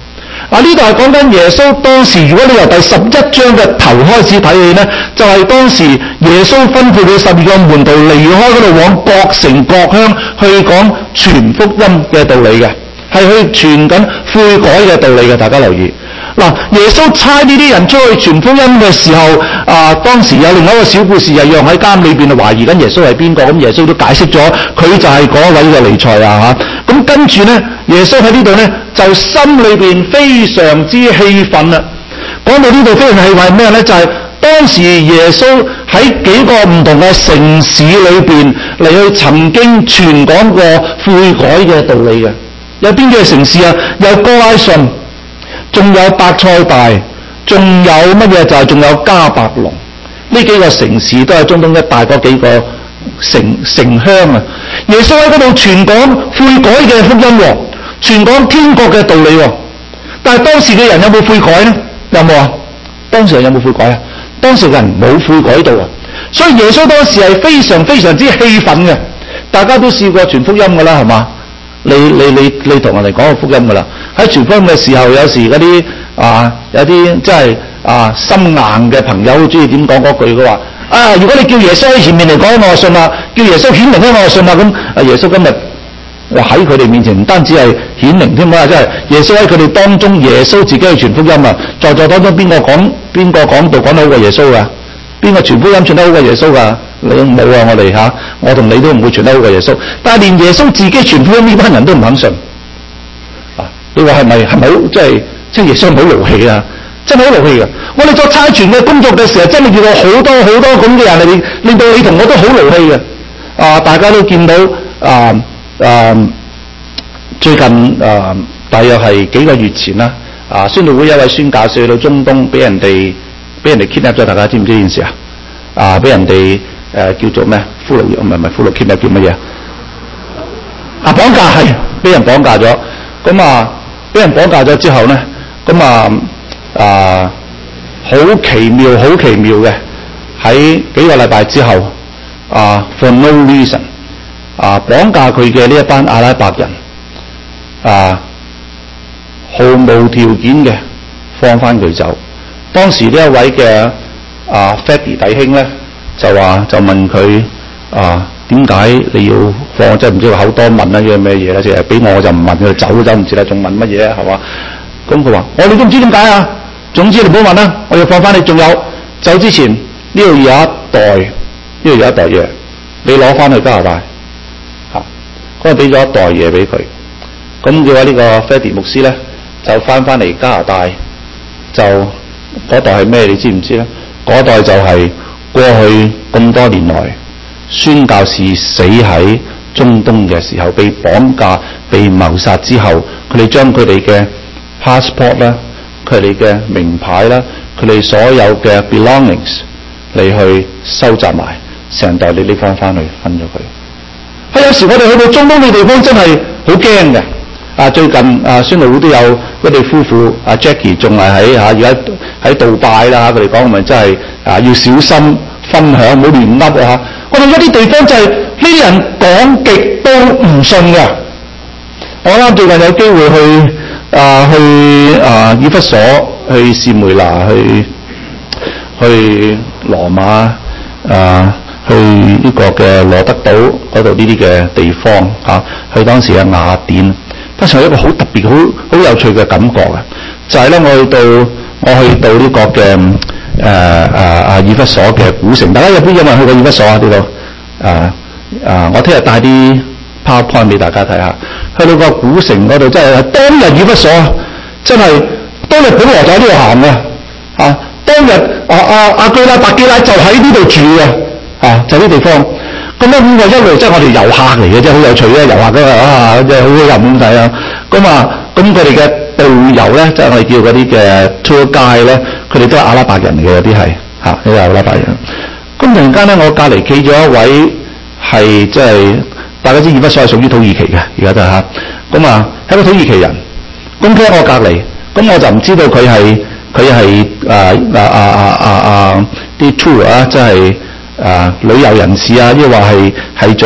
啊！呢度係講緊耶穌當時，如果你由第十一章嘅頭開始睇起呢，就係、是、當時耶穌吩咐佢十二個門徒離開嗰度，往各城各鄉去講傳福音嘅道理嘅，係去傳緊悔改嘅道理嘅。大家留意嗱，耶穌差呢啲人出去傳福音嘅時候，啊，當時有另外一個小故事，就讓喺監裏邊懷疑緊耶穌係邊個，咁耶穌都解釋咗，佢就係嗰位嘅彌賽亞嚇。咁跟住呢，耶穌喺呢度呢，就心裏邊非常之氣憤啦。講到呢度非常氣憤係咩呢？就係、是、當時耶穌喺幾個唔同嘅城市裏邊嚟去曾經傳講過悔改嘅道理嘅。有邊幾個城市啊？有哥拉汛，仲有伯賽大，仲有乜嘢？就係、是、仲有迦百農。呢幾個城市都係中東一帶嗰幾個城城鄉啊。耶穌喺嗰度傳講悔改嘅福音喎，傳講天國嘅道理喎。但係當時嘅人有冇悔改呢？有冇啊？當時人有冇悔改啊？當時嘅人冇悔改到啊。所以耶穌當時係非常非常之氣憤嘅。大家都試過傳福音㗎啦，係嘛？你你你你同人哋講個福音㗎啦。喺傳福音嘅時候，有時嗰啲啊有啲即係啊心硬嘅朋友好中意點講嗰句嘅話啊，如果你叫耶穌喺前面嚟講，我就信啦；叫耶穌顯明咧，我就信啦。咁啊，耶穌今日話喺佢哋面前唔單止係顯明添啊，即係耶穌喺佢哋當中，耶穌自己去傳福音啊。在座當中邊個講邊個講道講得好過耶穌㗎？邊個傳福音傳得好過耶穌㗎？你冇啊！我哋嚇，我同你都唔會傳得好過耶穌。但係連耶穌自己傳福音呢班人都唔肯信啊！你話係咪係咪好即係即係耶穌好勞氣啊？真係好勞氣嘅。我哋做差傳嘅工作嘅時候，真係遇到好多好多咁嘅人嚟，令到你同我都好勞氣嘅。啊！大家都見到啊啊！最近啊，大約係幾個月前啦，啊，宣道會有一位宣教士去到中東，俾人哋俾人哋 kidnap 咗，大家知唔知呢件事啊？啊，俾人哋誒、呃、叫做咩？俘虜唔係唔係俘虜 kidnap 叫乜嘢？啊，綁架係俾人綁架咗。咁啊，俾人綁架咗之後咧，咁啊啊，好奇妙，好奇妙嘅，喺幾個禮拜之後啊 ，for no reason 啊，綁架佢嘅呢一班阿拉伯人啊，毫無條件嘅放翻佢走。當時呢一位嘅啊 Fadi 弟兄咧就話就問佢啊，點解你要放？即係唔知口多問啦，啲咩嘢咧？即係俾我，我就唔問佢走都走唔切啦，仲問乜嘢啊？係嘛？咁佢話：我哋都唔知點解啊！總之你唔好問啦，我要放翻你。仲有走之前呢度有一袋，呢度有一袋嘢，你攞翻去加拿大嚇。咁啊俾咗一袋嘢俾佢。咁嘅話呢個 Fadi 牧師咧就翻翻嚟加拿大，就嗰袋係咩？你知唔知咧？嗰袋就係過去咁多年來宣教士死喺中東嘅時候，被綁架、被謀殺之後，佢哋將佢哋嘅 passport 啦、佢哋嘅名牌啦、佢哋所有嘅 belongings 嚟去收集埋，成袋你拎翻翻去分咗佢。係有時我哋去到中東嘅地方真係好驚嘅。啊，最近啊，宣道會都有嗰對夫婦，阿 Jackie 仲係喺嚇，而家喺杜拜啦。佢哋講咪真係啊，要小心分享，唔好亂噏啊嚇。我哋一啲地方就係呢啲人講極都唔信嘅。我啱最近有機會去啊去啊以弗所、去士梅拿、去去羅馬啊、去呢個嘅羅德島嗰度呢啲嘅地方嚇、啊，去當時嘅雅典。不過有一個好特別、好好有趣嘅感覺嘅，就係、是、咧，我去到我去到呢個嘅誒誒啊以弗所嘅古城。大家有邊有冇人去過以弗所啊？呢度啊啊！我聽日帶啲 PowerPoint 俾大家睇下。去到個古城嗰度，真係當日以弗所真係當日保羅就喺呢度行嘅啊！當日啊啊阿居拉、百基拉就喺呢度住嘅啊，就呢、是、地方。咁咧咁個一路即係我哋遊客嚟嘅，即係好有趣嘅遊客嗰個啊，即係好好人咁睇啊！咁啊，咁佢哋嘅導遊咧，即係我哋叫嗰啲嘅 tour guide 咧，佢哋都係阿拉伯人嚟嘅，有啲係嚇，呢個阿拉伯人。咁突然間咧，我隔離企咗一位係即係大家知以弗所係屬於土耳其嘅，而家就嚇。咁啊，係個土耳其人。咁企喺我隔離，咁我就唔知道佢係佢係誒啊啊啊啊啊啲 tour 啊，即係。啊，旅遊人士啊，抑或係係做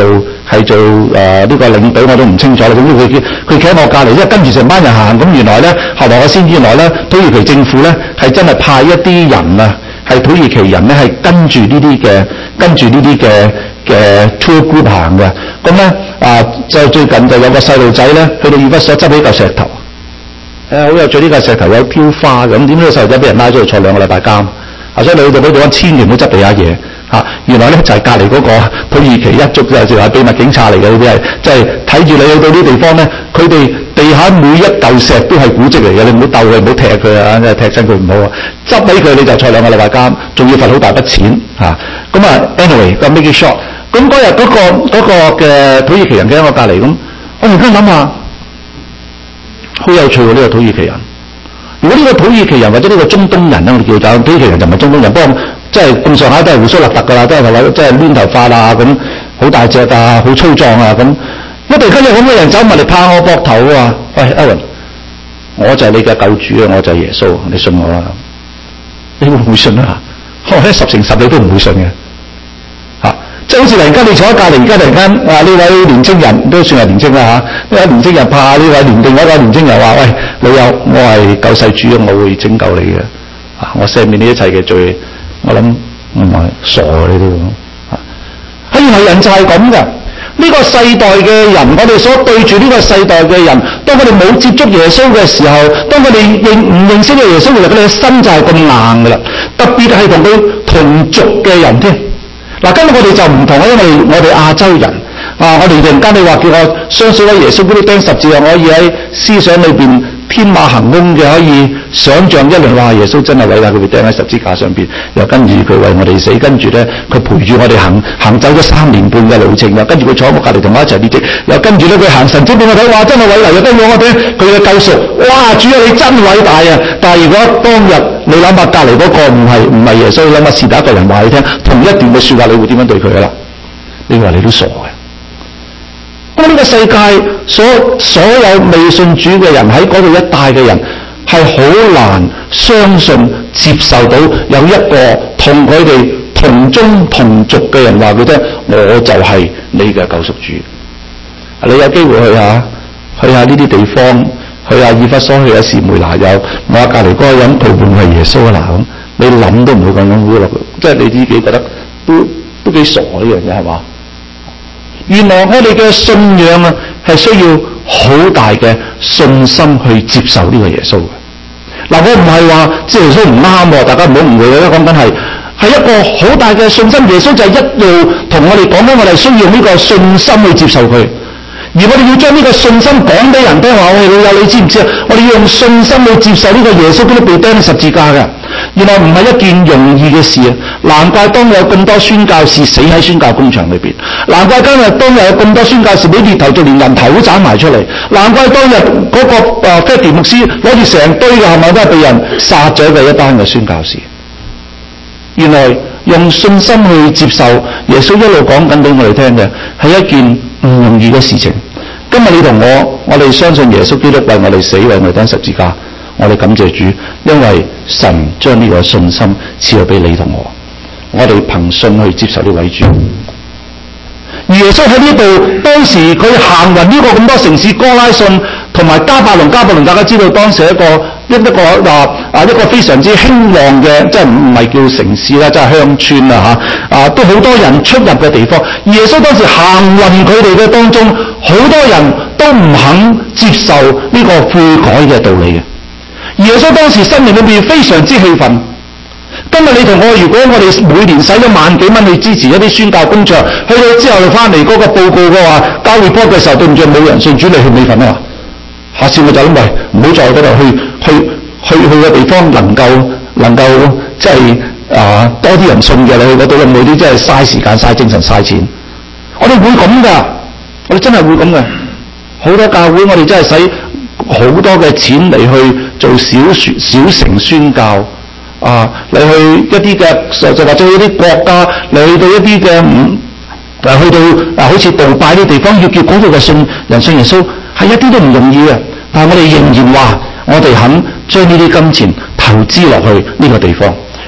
係做誒呢、呃這個領隊我都唔清楚啦。總之佢佢企喺我隔離，因為跟住成班人行，咁原來咧後來我先知原來咧土耳其政府咧係真係派一啲人啊，係土耳其人咧係跟住呢啲嘅跟住呢啲嘅嘅 tour group 行嘅。咁咧啊就最近就有個細路仔咧去到以弗所執起嚿石頭，誒好有趣，呢嚿石頭有飄花咁，點知個細路仔俾人拉咗去坐兩個禮拜監。啊！所以你去到嗰度千祈唔好執地下嘢嚇。原來咧就係隔離嗰個土耳其一族就係話秘密警察嚟嘅，呢啲係即係睇住你去到呢啲地方咧，佢哋地下每一嚿石都係古蹟嚟嘅，你唔好鬥佢，唔好踢佢啊！即係踢親佢唔好啊！執起佢你就坐兩個禮拜監，仲要罰好大筆錢嚇。咁啊 ，anyway 咁 make it short。咁嗰日嗰個嗰個嘅土耳其人企喺我隔離咁，我而家諗下，好有趣喎！呢個土耳其人。如果呢個土耳其人或者呢個中東人咧，我哋叫做土耳其人就唔係中東人，不過即係咁上下都係鬍鬚立突㗎啦，都係頭髮即係攣頭髮啊，咁好大隻啊，好粗壯啊咁。我突然間有咁嘅人走埋嚟拍我膊頭喎，喂 Owen，我就係你嘅救主啊，我就係耶穌，你信我啦。你會唔會信啊？我咧十成十你都唔會信嘅嚇。即係好似突然間你坐喺隔離，而家突然間啊呢位年青人都算係年青啦嚇，呢位年青人拍下呢位年定嗰個年青人話：喂，老友，我係救世主，我會拯救你嘅，啊，我赦免呢一切嘅罪。我諗唔係傻嘅呢啲啊，原來人就係咁嘅。呢個世代嘅人，我哋所對住呢個世代嘅人，當佢哋冇接觸耶穌嘅時候，當佢哋認唔認識嘅耶穌，其實佢哋嘅心就係咁硬㗎啦。特別係同佢同族嘅人添。嗱，今日我哋就唔同啦，因為我哋亞洲人啊，我哋突然間你話叫我相信喺耶穌嗰啲釘十字架，我可以喺思想裏邊天馬行空嘅可以想像一輪話耶穌真係偉大，佢會釘喺十字架上邊，又跟住佢為我哋死，跟住咧佢陪住我哋行行走咗三年半嘅路程，又跟住佢坐喺我隔離同我一齊列席，又跟住咧佢行神蹟俾我睇，哇真係偉大，又跟住我睇佢嘅救贖，哇主啊你真偉大啊！但係如果當日你諗下隔離嗰個唔係唔係耶穌，你諗下是但一個人話你聽同一段嘅説話，你會點樣對佢噶啦？你話你都傻嘅。咁呢個世界所所有未信主嘅人喺嗰度一帶嘅人係好難相信接受到有一個同佢哋同宗同族嘅人話佢聽，我就係你嘅救贖主。你有機會去下去下呢啲地方，去下以弗所，去下士梅拿，有我隔離嗰個人佢會唔係耶穌啊？嗱咁你諗都唔會咁樣會落去，即係你自己覺得都都幾傻呢樣嘢係嘛？原來我哋嘅信仰啊，係需要好大嘅信心去接受呢個耶穌嘅。嗱，我唔係話即係耶穌唔啱，大家唔好誤會啦。講緊係係一個好大嘅信心，耶穌就係一路同我哋講緊，我哋需要呢個信心去接受佢。而我哋要將呢個信心講俾人聽話，喂老友，你知唔知啊？我哋要用信心去接受呢個耶穌基督被釘十字架嘅。原來唔係一件容易嘅事啊！難怪當日有咁多宣教士死喺宣教工場裏邊，難怪今日當日有咁多宣教士俾獵頭就連人頭都斬埋出嚟，難怪當日嗰、那個誒菲迪牧師攞住成堆嘅係咪都係被人殺咗嘅一班嘅宣教士。原來用信心去接受耶穌一路講緊俾我哋聽嘅係一件唔容易嘅事情。今日你同我，我哋相信耶穌基督為我哋死，為我哋釘十字架。我哋感謝主，因為神將呢個信心賜咗俾你同我，我哋憑信去接受呢位主。而耶穌喺呢度，當時佢行勻呢個咁多城市，哥拉汛同埋迦百農，迦百農大家知道當時一個一一個話啊一個非常之興旺嘅，即係唔係叫城市啦，即係鄉村啦嚇啊，都好多人出入嘅地方。而耶穌當時行勻佢哋嘅當中，好多人都唔肯接受呢個悔改嘅道理嘅。耶穌當時心靈裏邊非常之氣憤。今日你同我，如果我哋每年使咗萬幾蚊去支持一啲宣教工作，去到之後翻嚟嗰個報告嘅話，交 report 嘅時候對唔住冇人信主，你去未份啊？下次我就諗喂，唔好再嗰度去去去去嘅地方能夠能夠即係啊多啲人信嘅，你去嗰度每啲真係嘥時間、嘥精神、嘥錢。我哋會咁噶，我哋真係會咁嘅。好多教會我哋真係使好多嘅錢嚟去做小小城宣教啊，嚟去一啲嘅就或者去一啲國家嚟去到一啲嘅唔誒去到啊好似杜拜啲地方，要叫嗰度嘅信人信耶穌係一啲都唔容易嘅。但係我哋仍然話，我哋肯將呢啲金錢投資落去呢個地方，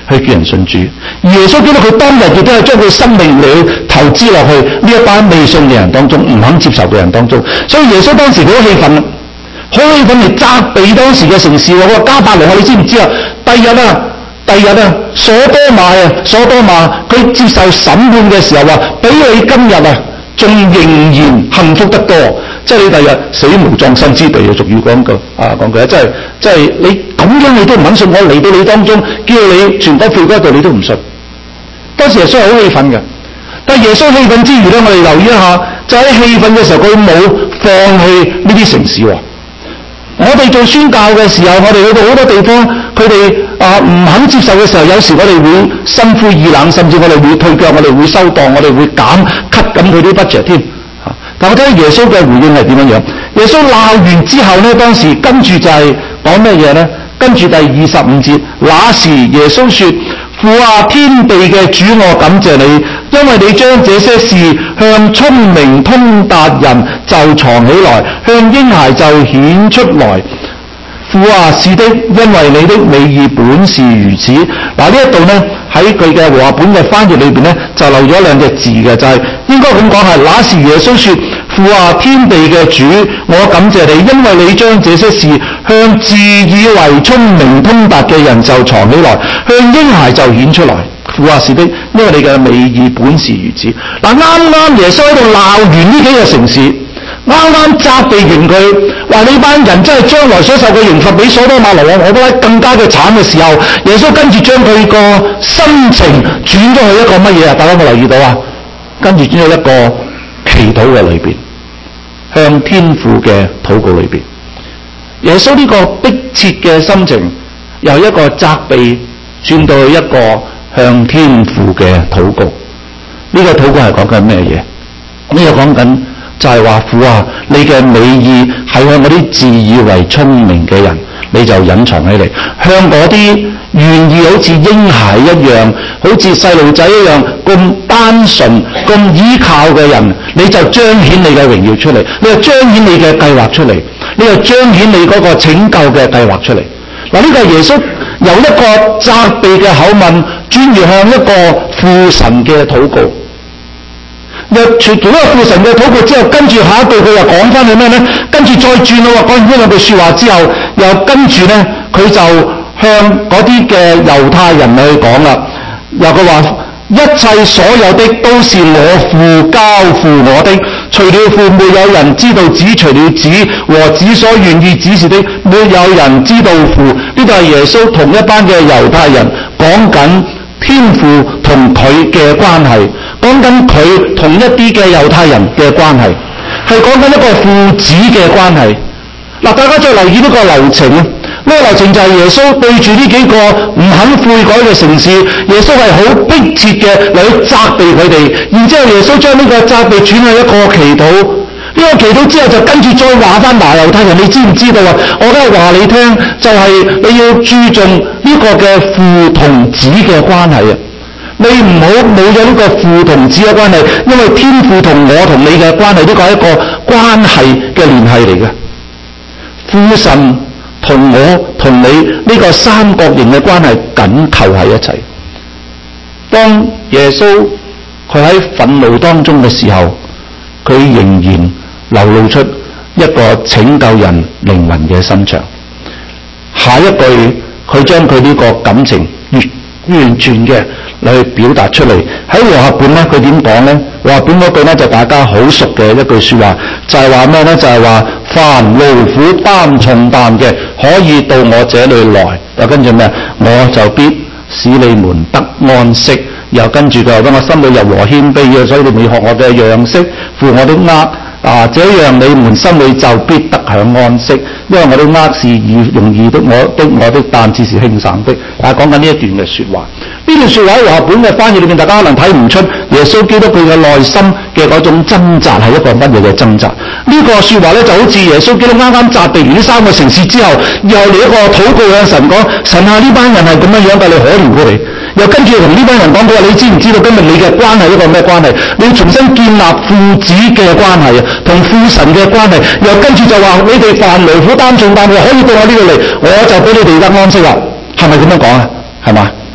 去叫人信主。而耶穌基督佢當日亦都係將佢生命嚟投資落去呢一班未信嘅人當中，唔肯接受嘅人當中。所以耶穌當時佢好氣憤，好氣憤嚟責備當時嘅城市喎。佢話加百農啊，你知唔知啊？第日啊，第日啊，所多瑪啊，所多瑪佢接受審判嘅時候啊，比你今日啊仲仍然幸福得多。即係你第日死無葬身之地啊！俗語講句啊，講句啊，即係即係你咁樣你都唔肯信我嚟到你當中，叫你全國悔改度你都唔信。當時耶穌係好氣憤嘅，但係耶穌氣憤之餘咧，我哋留意一下，就喺氣憤嘅時候，佢冇放棄呢啲城市喎。我哋做宣教嘅時候，我哋去到好多地方，佢哋啊唔肯接受嘅時候，有時我哋會心灰意冷，甚至我哋會退腳，我哋會收檔，我哋會減 cut 緊佢啲 budget 添。但我睇耶穌嘅回應係點樣樣？耶穌鬧完之後呢，當時跟住就係講咩嘢呢？跟住第二十五節，那時耶穌說：父啊，天地嘅主，我感謝你，因為你將這些事向聰明通達人就藏起來，向嬰孩就顯出來。父啊，是的，因為你的美意本是如此。嗱，呢一度呢，喺佢嘅和合本嘅翻譯裏邊呢，就漏咗兩隻字嘅，就係、是、應該咁講係，那時耶穌說：父啊，天地嘅主，我感謝你，因為你將這些事向自以為聰明通達嘅人就藏起來，向嬰孩就顯出來。父啊，是的，因為你嘅美意本是如此。嗱，啱啱耶穌喺度鬧完呢幾個城市，啱啱責備完佢，話呢班人真係將來所受嘅刑罰比所多瑪羅我覺得更加嘅慘嘅時候，耶穌跟住將佢個心情轉咗去一個乜嘢啊？大家有冇留意到啊？跟住轉咗一個祈禱嘅裏邊，向天父嘅禱告裏邊。耶穌呢個迫切嘅心情，由一個責備轉到去一個向天父嘅禱告。呢、這個禱告係講緊咩嘢？呢、這個講緊就係話，父啊，你嘅美意係向嗰啲自以為聰明嘅人，你就隱藏起嚟；向嗰啲願意好似嬰孩一樣，好似細路仔一樣咁單純、咁依靠嘅人，你就彰顯你嘅榮耀出嚟，你就彰顯你嘅計劃出嚟，你就彰顯你嗰個拯救嘅計劃出嚟。嗱，呢個係耶穌由一個責備嘅口吻轉移向一個父神嘅禱告。又除咗一個父神嘅禱告之後，跟住下一句佢又講翻去咩咧？跟住再轉咯，講完呢兩句說話之後，又跟住咧佢就向嗰啲嘅猶太人去講啦。又佢話：一切所有的都是我父交付我的，除了父沒有人知道子，除了子和子所願意指示的，沒有人知道父。呢度係耶穌同一班嘅猶太人講緊天父同佢嘅關係，講緊佢同一啲嘅猶太人嘅關係，係講緊一個父子嘅關係。嗱，大家再留意呢個流程啊！呢、這個流程就係耶穌對住呢幾個唔肯悔改嘅城市，耶穌係好迫切嘅嚟去責備佢哋，然之後耶穌將呢個責備轉去一個祈禱。呢、這個祈禱之後就跟住再話翻嗱，猶太人，你知唔知道啊？我都係話你聽，就係、是、你要注重呢個嘅父同子嘅關係啊！你唔好冇咗呢個父同子嘅關係，因為天父同我同你嘅關係，呢個係一個關係嘅聯繫嚟嘅。父神同我同你呢個三角形嘅關係緊扣喺一齊。當耶穌佢喺憤怒當中嘅時候，佢仍然流露出一個拯救人靈魂嘅心腸。下一句佢將佢呢個感情完完全嘅嚟去表達出嚟。喺和合本咧，佢點講咧？和合本嗰句咧就大家好熟嘅一句說話，就係話咩咧？就係話凡勞苦擔重擔嘅，可以到我這裏來。又跟住咩？我就必使你們得安息。又跟住佢話：我心裏柔和謙卑嘅，所以你們要學我嘅樣式，負我的軛啊，這樣你們心裏就必得享安息。因為我的軛是易容易的，我的我的擔子是輕省的。啊，講緊呢一段嘅說話。呢段說話喺和合本嘅翻譯裏面，大家可能睇唔出耶穌基督佢嘅內心嘅嗰種掙扎係一個乜嘢嘅掙扎。呢、這個說話咧就好似耶穌基督啱啱責備完呢三個城市之後，又嚟一個禱告向神講：神啊，呢班人係咁樣樣㗎，你可憐佢哋。又跟住同呢班人講：佢話你知唔知道今日你嘅關係一個咩關係？你要重新建立父子嘅關係啊，同父神嘅關係。又跟住就話：你哋凡勞苦擔重擔嘅，可以到我呢度嚟，我就俾你哋得安息啦。係咪咁樣講啊？係嘛？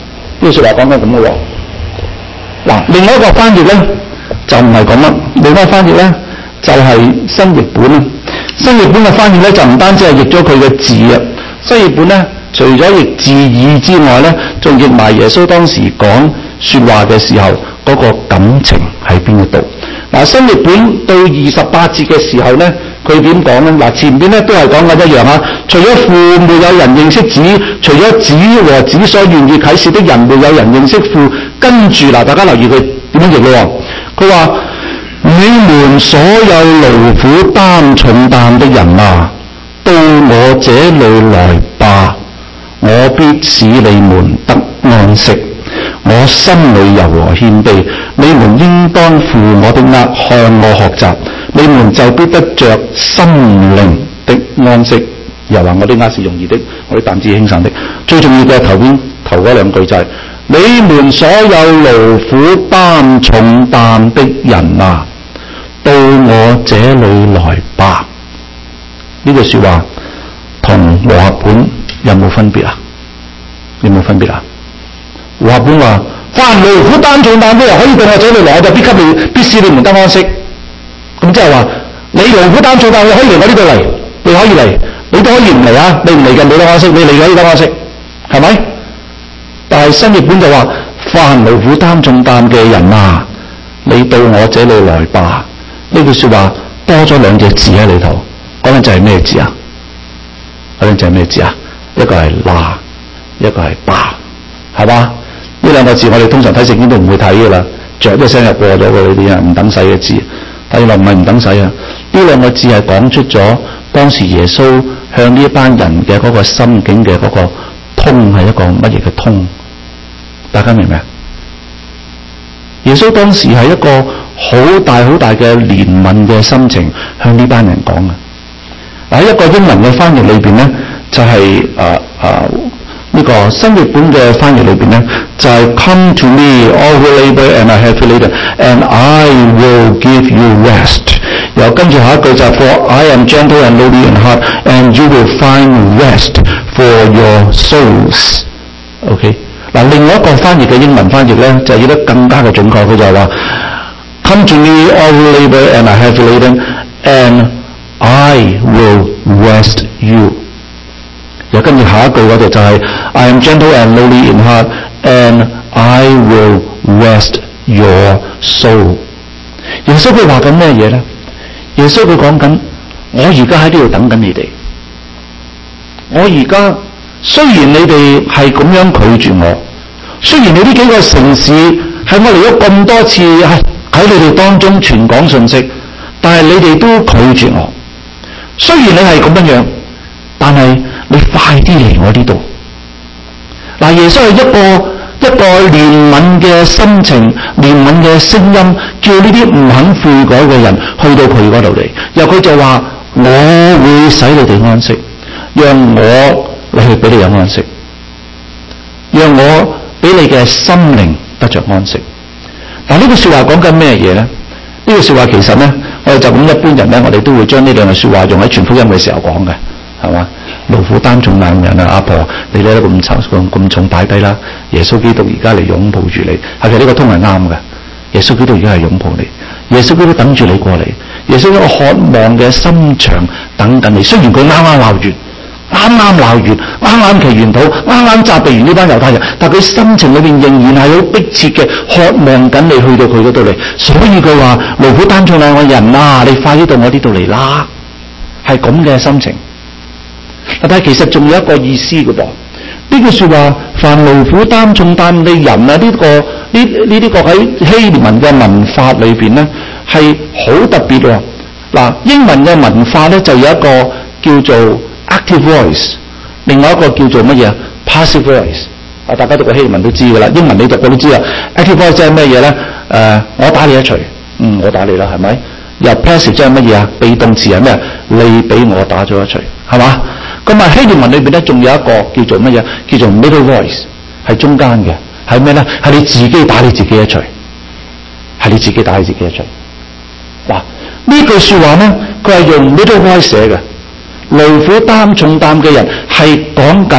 句説話講緊咁嘅喎。嗱，另外一個翻譯咧就唔係咁啦，另外一個翻譯咧就係、是、新譯本啦。新譯本嘅翻譯咧就唔單止係譯咗佢嘅字啊，新譯本咧除咗譯字義之外咧，仲譯埋耶穌當時講説話嘅時候嗰、那個感情喺邊一度。嗱，新譯本到二十八節嘅時候咧，佢點講咧？嗱，前邊咧都係講緊一樣啊。除咗父沒有人認識子，除咗子和子所願意啟示的人沒有人認識父。跟住嗱，大家留意佢點樣譯咯。佢話：你們所有勞苦擔重擔的人啊，到我這裏來吧，我必使你們得安息。我心裏柔和謙卑，你們應當負我的軛，向我學習，你們就必得着心靈的安息。又話我的軛是容易的，我的擔子輕省的。最重要嘅頭邊頭嗰兩句就係、是：你們所有勞苦擔重擔的人啊，到我這裏來吧。呢句説話同和合本有冇分別啊？有冇分別啊？和合本話：凡勞苦擔重擔的人可以到我這裏來，我就必給你，必使你們得安息。咁即係話，你勞苦擔重擔，你可以嚟我呢度嚟，你可以嚟，你都可以唔嚟啊！你唔嚟嘅冇得安息，你嚟嘅可以得安息，係咪？但係新譯本就話：凡勞苦擔重擔嘅人啊，你到我這裏來吧。呢句説話多咗兩隻字喺裏頭，嗰陣就係咩字啊？嗰陣就係咩字啊？一個係那，一個係吧，係嘛？呢兩個字我哋通常睇聖經都唔會睇㗎啦，著一聲就過咗嘅呢啲啊，唔等使嘅字。但原來唔係唔等使啊！呢兩個字係講出咗當時耶穌向呢一班人嘅嗰個心境嘅嗰個通係一個乜嘢嘅通？大家明唔明？耶穌當時係一個好大好大嘅憐憫嘅心情向呢班人講嘅。喺一個英文嘅翻譯裏邊咧，就係誒誒呢個新譯本嘅翻譯裏邊咧，就係、是、Come to me, all who labor and are heavy laden, and I will give you rest。然後跟住下一句就係 For I am gentle and lowly in heart, and you will find rest for your souls。OK， 嗱，另外一個翻譯嘅英文翻譯咧，就係譯得更加嘅準確，佢就係話 Come to me, all who labor and are heavy laden, and I will rest you。又跟住下一句嗰度就係、是、I am gentle and lowly in heart, and I will rest your soul。耶穌佢話緊咩嘢咧？耶穌佢講緊，我而家喺呢度等緊你哋。我而家雖然你哋係咁樣拒絕我，雖然你呢幾個城市係我嚟咗咁多次喺你哋當中傳講信息，但係你哋都拒絕我。雖然你係咁樣樣，但係你快啲嚟我呢度。嗱，耶穌係一個一個憐憫嘅心情、憐憫嘅聲音，叫呢啲唔肯悔改嘅人去到佢嗰度嚟。然後佢就話：我會使你哋安息，讓我嚟去俾你有安息，讓我俾你嘅心靈得着安息。嗱，呢句說話講緊咩嘢咧？呢句說話其實咧，我哋就咁一般人咧，我哋都會將呢兩句說話用喺傳福音嘅時候講嘅，係嘛？勞苦擔重擔人啊，阿婆，你咧咁重咁咁重擺低啦！耶穌基督而家嚟擁抱住你，係其實呢個通係啱嘅。耶穌基督而家係擁抱你，耶穌基督等住你過嚟，耶穌一個渴望嘅心腸等緊你。雖然佢啱啱鬧完，啱啱鬧完，啱啱祈完禱，啱啱責備完呢班猶太人，但佢心情裏邊仍然係好迫切嘅，渴望緊你去到佢嗰度嚟。所以佢話：勞苦擔重擔嘅人啊，你快啲到我呢度嚟啦！係咁嘅心情。但係其實仲有一個意思嘅噃，呢句說話，凡勞苦擔重擔嘅人啊，呢、這個呢呢呢個喺希臘文嘅文化裏邊咧係好特別喎。嗱，英文嘅文化咧就有一個叫做 active voice， 另外一個叫做乜嘢 passive voice。啊，大家讀過希臘文都知噶啦，英文你讀過都知啊。active voice 即係咩嘢咧？誒、呃，我打你一錘，嗯，我打你啦，係咪？又 passive 即係乜嘢啊？被動詞係咩？你俾我打咗一錘，係嘛？咁啊，希臘文裏邊咧，仲有一個叫做乜嘢？叫做 middle voice， 係中間嘅，係咩咧？係你自己打你自己一錘，係你自己打你自己一錘。嗱，呢句說話咧，佢係用 middle voice 寫嘅。勞苦擔重擔嘅人係講緊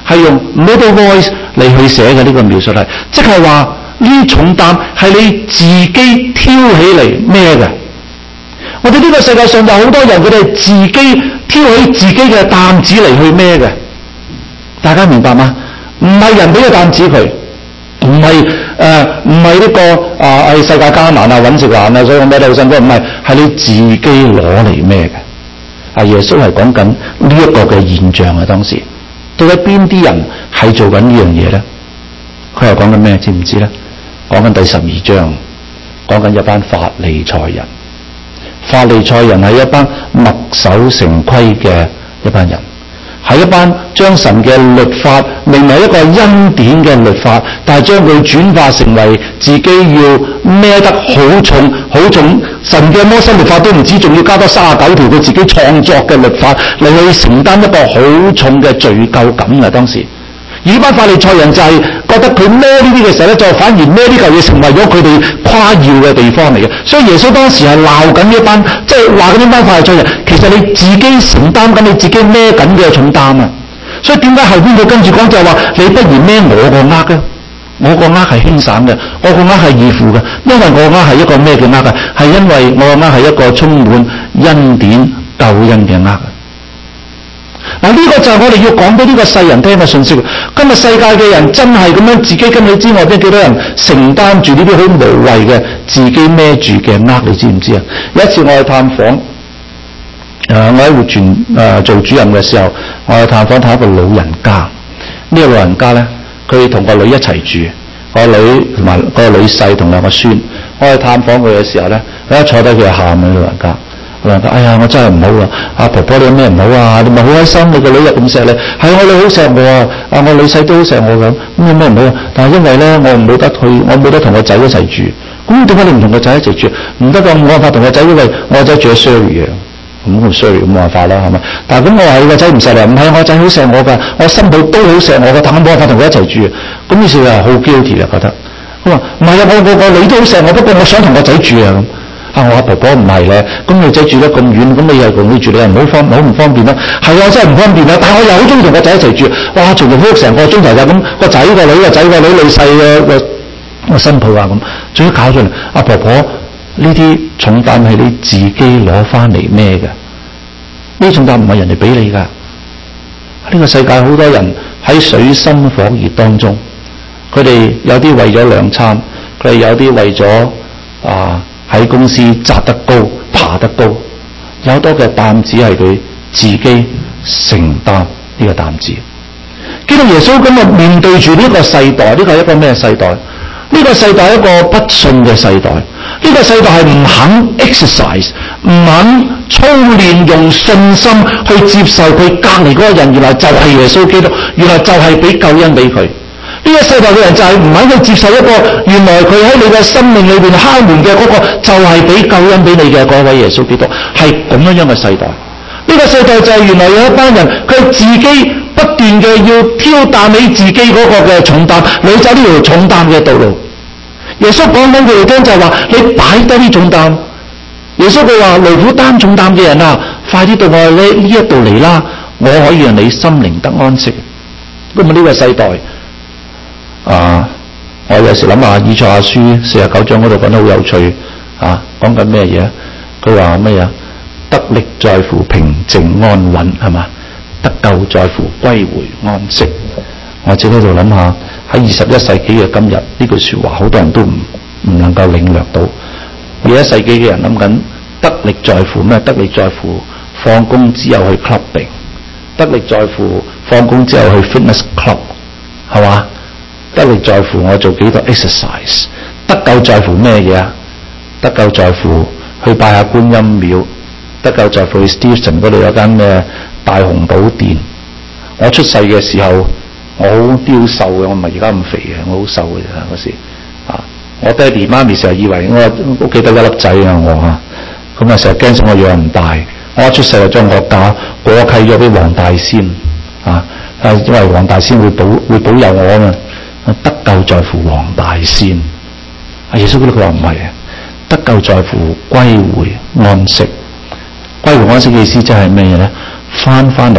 係用 middle voice 嚟去寫嘅呢個描述係，即係話呢啲重擔係你自己挑起嚟孭嘅。我哋呢個世界上有好多人，佢哋自己挑起自己嘅擔子嚟去孭嘅，大家明白嗎？唔係人俾個擔子佢，唔係誒唔係呢個啊係世界艱難啊揾食難啊，所以我孭得好辛苦，唔係，係你自己攞嚟孭嘅。啊，耶穌係講緊呢一個嘅現象啊，當時到底邊啲人係做緊呢樣嘢咧？佢又講緊咩？知唔知咧？講緊第十二章，講緊一班法利賽人。法利賽人係一班墨守成規嘅一班人，係一班將神嘅律法明為一個恩典嘅律法，但係將佢轉化成為自己要孭得好重好重，神嘅摩西律法都唔知，仲要加多三十九條佢自己創作嘅律法嚟去承擔一個好重嘅罪疚感嘅。當時而呢班法利賽人就係覺得佢孭呢啲嘅時候咧，就反而孭呢嚿嘢成為咗佢哋誇耀嘅地方嚟嘅。所以耶穌當時係鬧緊呢班，即係話緊呢班法利賽人，其實你自己承擔緊你自己孭緊嘅重擔啊！所以點解後邊佢跟住講就係話，你不如孭我個軛嘅，我個軛係輕省嘅，我個軛係易負嘅，因為我個軛係一個咩嘅軛嘅？係因為我個軛係一個充滿恩典救恩嘅軛。嗱，呢個就係我哋要講俾呢個世人聽嘅信息。今日世界嘅人真係咁樣自己跟你之外，邊幾多人承擔住呢啲好無謂嘅自己孭住嘅軛？你知唔知啊？有一次我去探訪，誒、呃，我喺活泉誒做主任嘅時候，我去探訪睇一個老人家。呢、這個老人家咧，佢同個女一齊住，個女同埋個女婿同兩個孫。我去探訪佢嘅時候咧，我一坐低佢就喊啊！老人家。老人家，哎呀，我真係唔好啊！阿婆婆你有咩唔好啊？你咪好開心，你個女又咁錫你，係我女好錫我啊！啊，我女婿都好錫我咁，咁有咩唔好啊？但係因為咧，我冇得去，我冇得同個仔一齊住。咁點解你唔同個仔一齊住？唔得㗎，冇辦法同個仔，因為我個仔住喺 Surrey 嘅，咁我 Surrey 咁冇辦法啦，係咪？但係咁我話你個仔唔錫你，唔係我個仔好錫我㗎，我新抱都好錫我㗎，但係冇辦法同佢一齊住。咁於是啊，好 guilty 啊，覺得。佢話唔係啊，我我個女都好錫我，不過我想同個仔住啊咁。啊！我阿婆婆唔係咧，咁女仔住得咁遠，咁你又同佢住，你又唔好方好唔方便啦。係啊，真係唔方便啦。但係我又好中意同個仔一齊住，哇！重重複複成個鐘頭就咁，個仔個女個仔個女女婿嘅個個新抱啊咁，仲要搞出嚟。阿婆婆呢啲重擔係你自己攞翻嚟孭嘅，呢啲重擔唔係人哋俾你㗎。呢個世界好多人喺水深火熱當中，佢哋有啲為咗兩餐，佢哋有啲為咗啊。喺公司扎得高，爬得高，有好多嘅擔子係佢自己承擔呢個擔子。基督耶穌今日面對住呢個世代，呢個係一個咩世代？呢個世代係一個不信嘅世代，呢個世代係唔肯 exercise， 唔肯操練用信心去接受佢隔離嗰個人，原來就係耶穌基督，原來就係俾救恩俾佢。呢個世代嘅人就係唔肯去接受一個原來佢喺你嘅生命裏邊敲門嘅嗰個就係俾救恩俾你嘅嗰位耶穌基督，係咁樣樣嘅世代。呢個世代就係原來有一班人佢自己不斷嘅要挑擔起自己嗰個嘅重擔，你走呢條重擔嘅道路。耶穌講緊佢哋聽就係話，你擺低啲重擔。耶穌佢話，勞苦擔重擔嘅人啊，快啲到我呢呢一度嚟啦，我可以讓你心靈得安息。咁啊呢個世代。啊！我有時諗下以賽亞書四十九章嗰度講得好有趣啊，講緊咩嘢？佢話咩嘢？得力在乎平靜安穩，係嘛？得救在乎歸回安息。我只喺度諗下喺二十一世紀嘅今日呢句說話，好多人都唔唔能夠領略到。二十一世紀嘅人諗緊得力在乎咩？得力在乎放工之後去 clubbing， 得力在乎放工之後去 fitness club， 係嘛？得力在乎我做幾多 exercise， 得救在乎咩嘢啊？得救在乎去拜下觀音廟，得救在乎去 Stephen 嗰度有間咩大雄寶殿。我出世嘅時候，我好雕瘦嘅，我唔係而家咁肥嘅，我好瘦嘅咋嗰時啊！我爹哋媽咪成日以為我屋企得一粒仔啊，我啊，咁啊成日驚死我養唔大。我一出世就將我嫁過契咗俾黃大仙啊，因為黃大仙會保會保佑我啊嘛。得救在乎黃大仙，阿耶穌基督佢話唔係啊，得救在乎歸回安息。歸回安息嘅意思即係咩嘢咧？翻翻嚟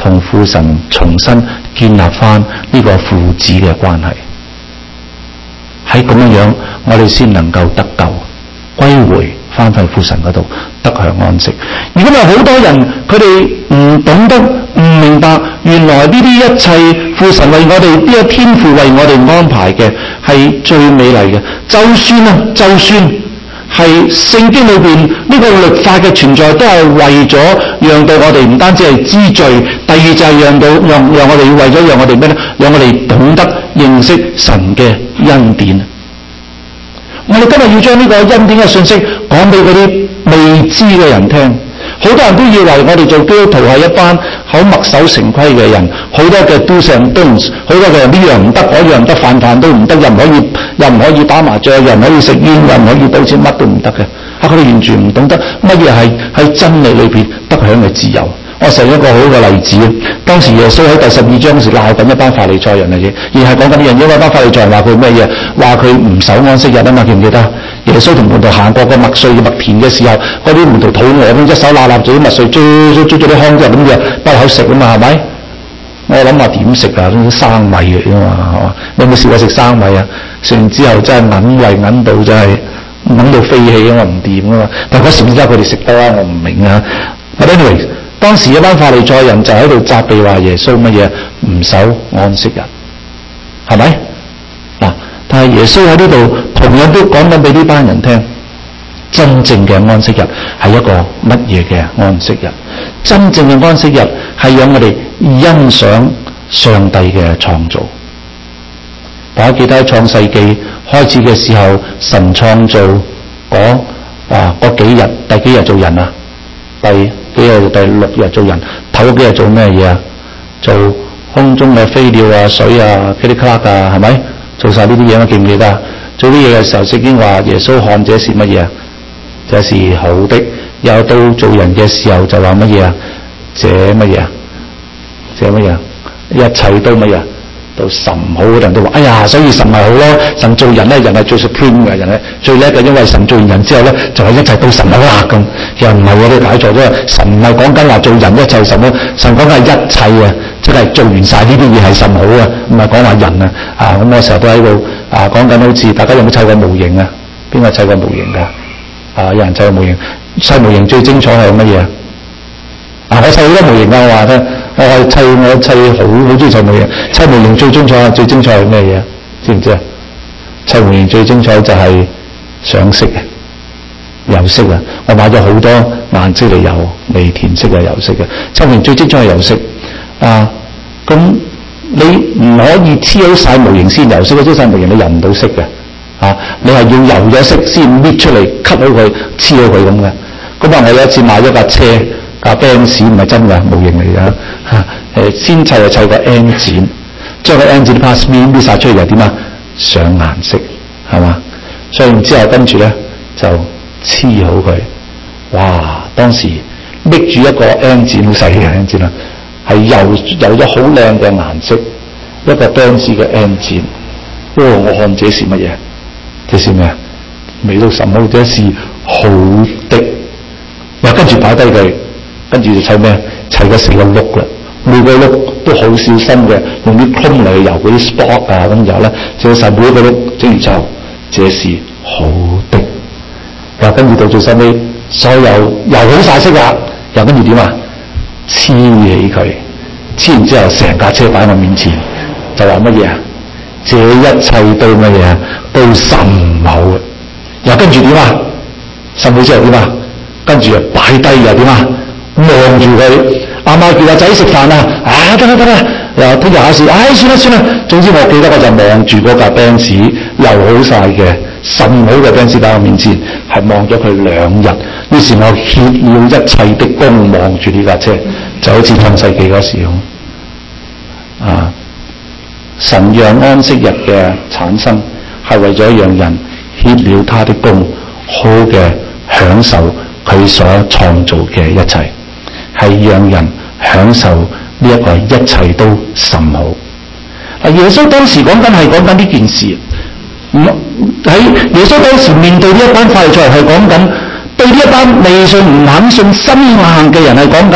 同父神重新建立翻呢個父子嘅關係。喺咁樣樣，我哋先能夠得救，歸回翻去父神嗰度，得享安息。如果有好多人佢哋唔懂得、唔明白，原來呢啲一切父神為我哋，呢個天父為我哋安排嘅係最美麗嘅。就算啊，就算係聖經裏邊呢個律法嘅存在，都係為咗讓到我哋唔單止係知罪，第二就係讓到讓讓我哋為咗讓我哋咩咧？讓我哋懂得認識神嘅恩典。我哋今日要將呢個恩典嘅信息講俾嗰啲未知嘅人聽。好多人都以為我哋做基督徒係一班好墨守成規嘅人，好多嘅 do's and don'ts， 好多嘅呢樣唔得，嗰樣唔得，飯飯都唔得，又唔可以又唔可以打麻將，又唔可以食煙，又唔可以賭錢，乜都唔得嘅。啊，佢哋完全唔懂得乜嘢係喺真理裏邊得享嘅自由。我成一個好嘅例子，當時耶穌喺第十二章時鬧緊一班法利賽人嚟嘅，而係講緊呢樣嘢。一班法利賽人話佢咩嘢？話佢唔守安息日啊嘛，記唔記得？耶穌同門徒行過個麥穗嘅麥田嘅時候，嗰啲門徒肚餓咁，一手揦揦住啲麥穗，追追追咗啲糠之後咁就不口食啊嘛，係咪？我諗下點食啊？啲生米嚟啊嘛，係嘛？你有冇試過食生米啊？食完之後真係揞胃揞到真係揞到飛起啊嘛，唔掂啊嘛。但係嗰時唔知佢哋食得啊，我唔明啊。But anyway，當時一班法利賽人就喺度責備話耶穌乜嘢唔守安息日，係咪？嗱，但係耶穌喺呢度同樣都講緊俾呢班人聽，真正嘅安息日係一個乜嘢嘅安息日？真正嘅安息日係讓我哋欣賞上帝嘅創造。大家記得喺創世記開始嘅時候，神創造嗰啊嗰幾日，第幾日做人啊？第幾日？第六日做人。頭嗰幾日做咩嘢啊？做空中嘅飛鳥啊、水啊、噼里咔啦啊，係咪？做晒呢啲嘢，我記唔記得啊？做啲嘢嘅時候，聖經話耶穌看這是乜嘢啊？這是好的。又到做人嘅時候就話乜嘢啊？這乜嘢啊？這乜嘢啊？一切都乜嘢？到神好嘅人都話：哎呀，所以神咪好咯。神做人咧，人係最 supreme 嘅，人係最叻嘅，因為神做完人之後咧，就係一切都神好啦咁。又唔係我哋解錯咗，神唔係講緊話做人一切神好，神講緊係一切啊，即係做完晒呢啲嘢係神好啊，唔係講話人啊。啊，咁我成日都喺度啊講緊，好似大家有冇砌過模型啊？邊個砌過模型㗎？啊，有人砌過模型。砌模型最精彩係乜嘢啊？啊，我砌好多模型㗎，我話聽。我係砌我砌好好中意砌模型，砌模型最精彩最精彩係咩嘢？知唔知啊？砌模型最精彩就係上色嘅，油色啊！我買咗好多顏色嚟油，嚟填色嘅油色嘅。砌模型最精彩係油色啊！咁你唔可以黐好晒模型先油色，黐晒模型你油唔到色嘅啊！你係要油咗色先搣出嚟，吸好佢，黐好佢咁嘅。咁啊，我有一次買咗架車。架 Benz 唔係真㗎，模型嚟㗎嚇。誒，先砌就砌個 N 剪，將個 N 剪 pass me 搣曬出嚟又點啊？上顏色係嘛？所以然之後跟住咧就黐好佢。哇！當時搣住一個 N 剪好細嘅 N 剪啦，係油油咗好靚嘅顏色，一個 Benz 嘅 N 剪。哇！我看這是乜嘢？這是咩啊？未到什麼？這是好的。哇！跟住擺低佢。跟住就砌咩？砌咗四個轆啦，每個轆都好小心嘅，用啲 chrome 嚟油嗰啲 spot 啊，咁然後咧，做晒每一個轆，跟住就這是好的。又跟住到最收尾，所有油好晒色啦，又跟住點啊？黐起佢，黐完之後成架車擺喺我面前，就話乜嘢啊？這一切都乜嘢啊？都甚好。又跟住點啊？甚好之後點啊？跟住又擺低又點啊？望住佢，阿媽叫阿仔食飯啊！啊，得啦得啦，又聽日考試，唉、哎，算啦算啦。總之我記得我就望住嗰架 Benz 油好晒嘅甚好嘅 Benz 喺我面前，係望咗佢兩日。於是我歇了一切的工，望住呢架車，就好似創世記嗰時咁。啊，神讓安息日嘅產生係為咗讓人歇了他的工，好嘅享受佢所創造嘅一切。係讓人享受呢一個一切都甚好。啊，耶穌當時講緊係講緊呢件事。喺耶穌當時面對呢一班法利賽人係講緊，對呢一班未信唔肯信心硬嘅人係講緊，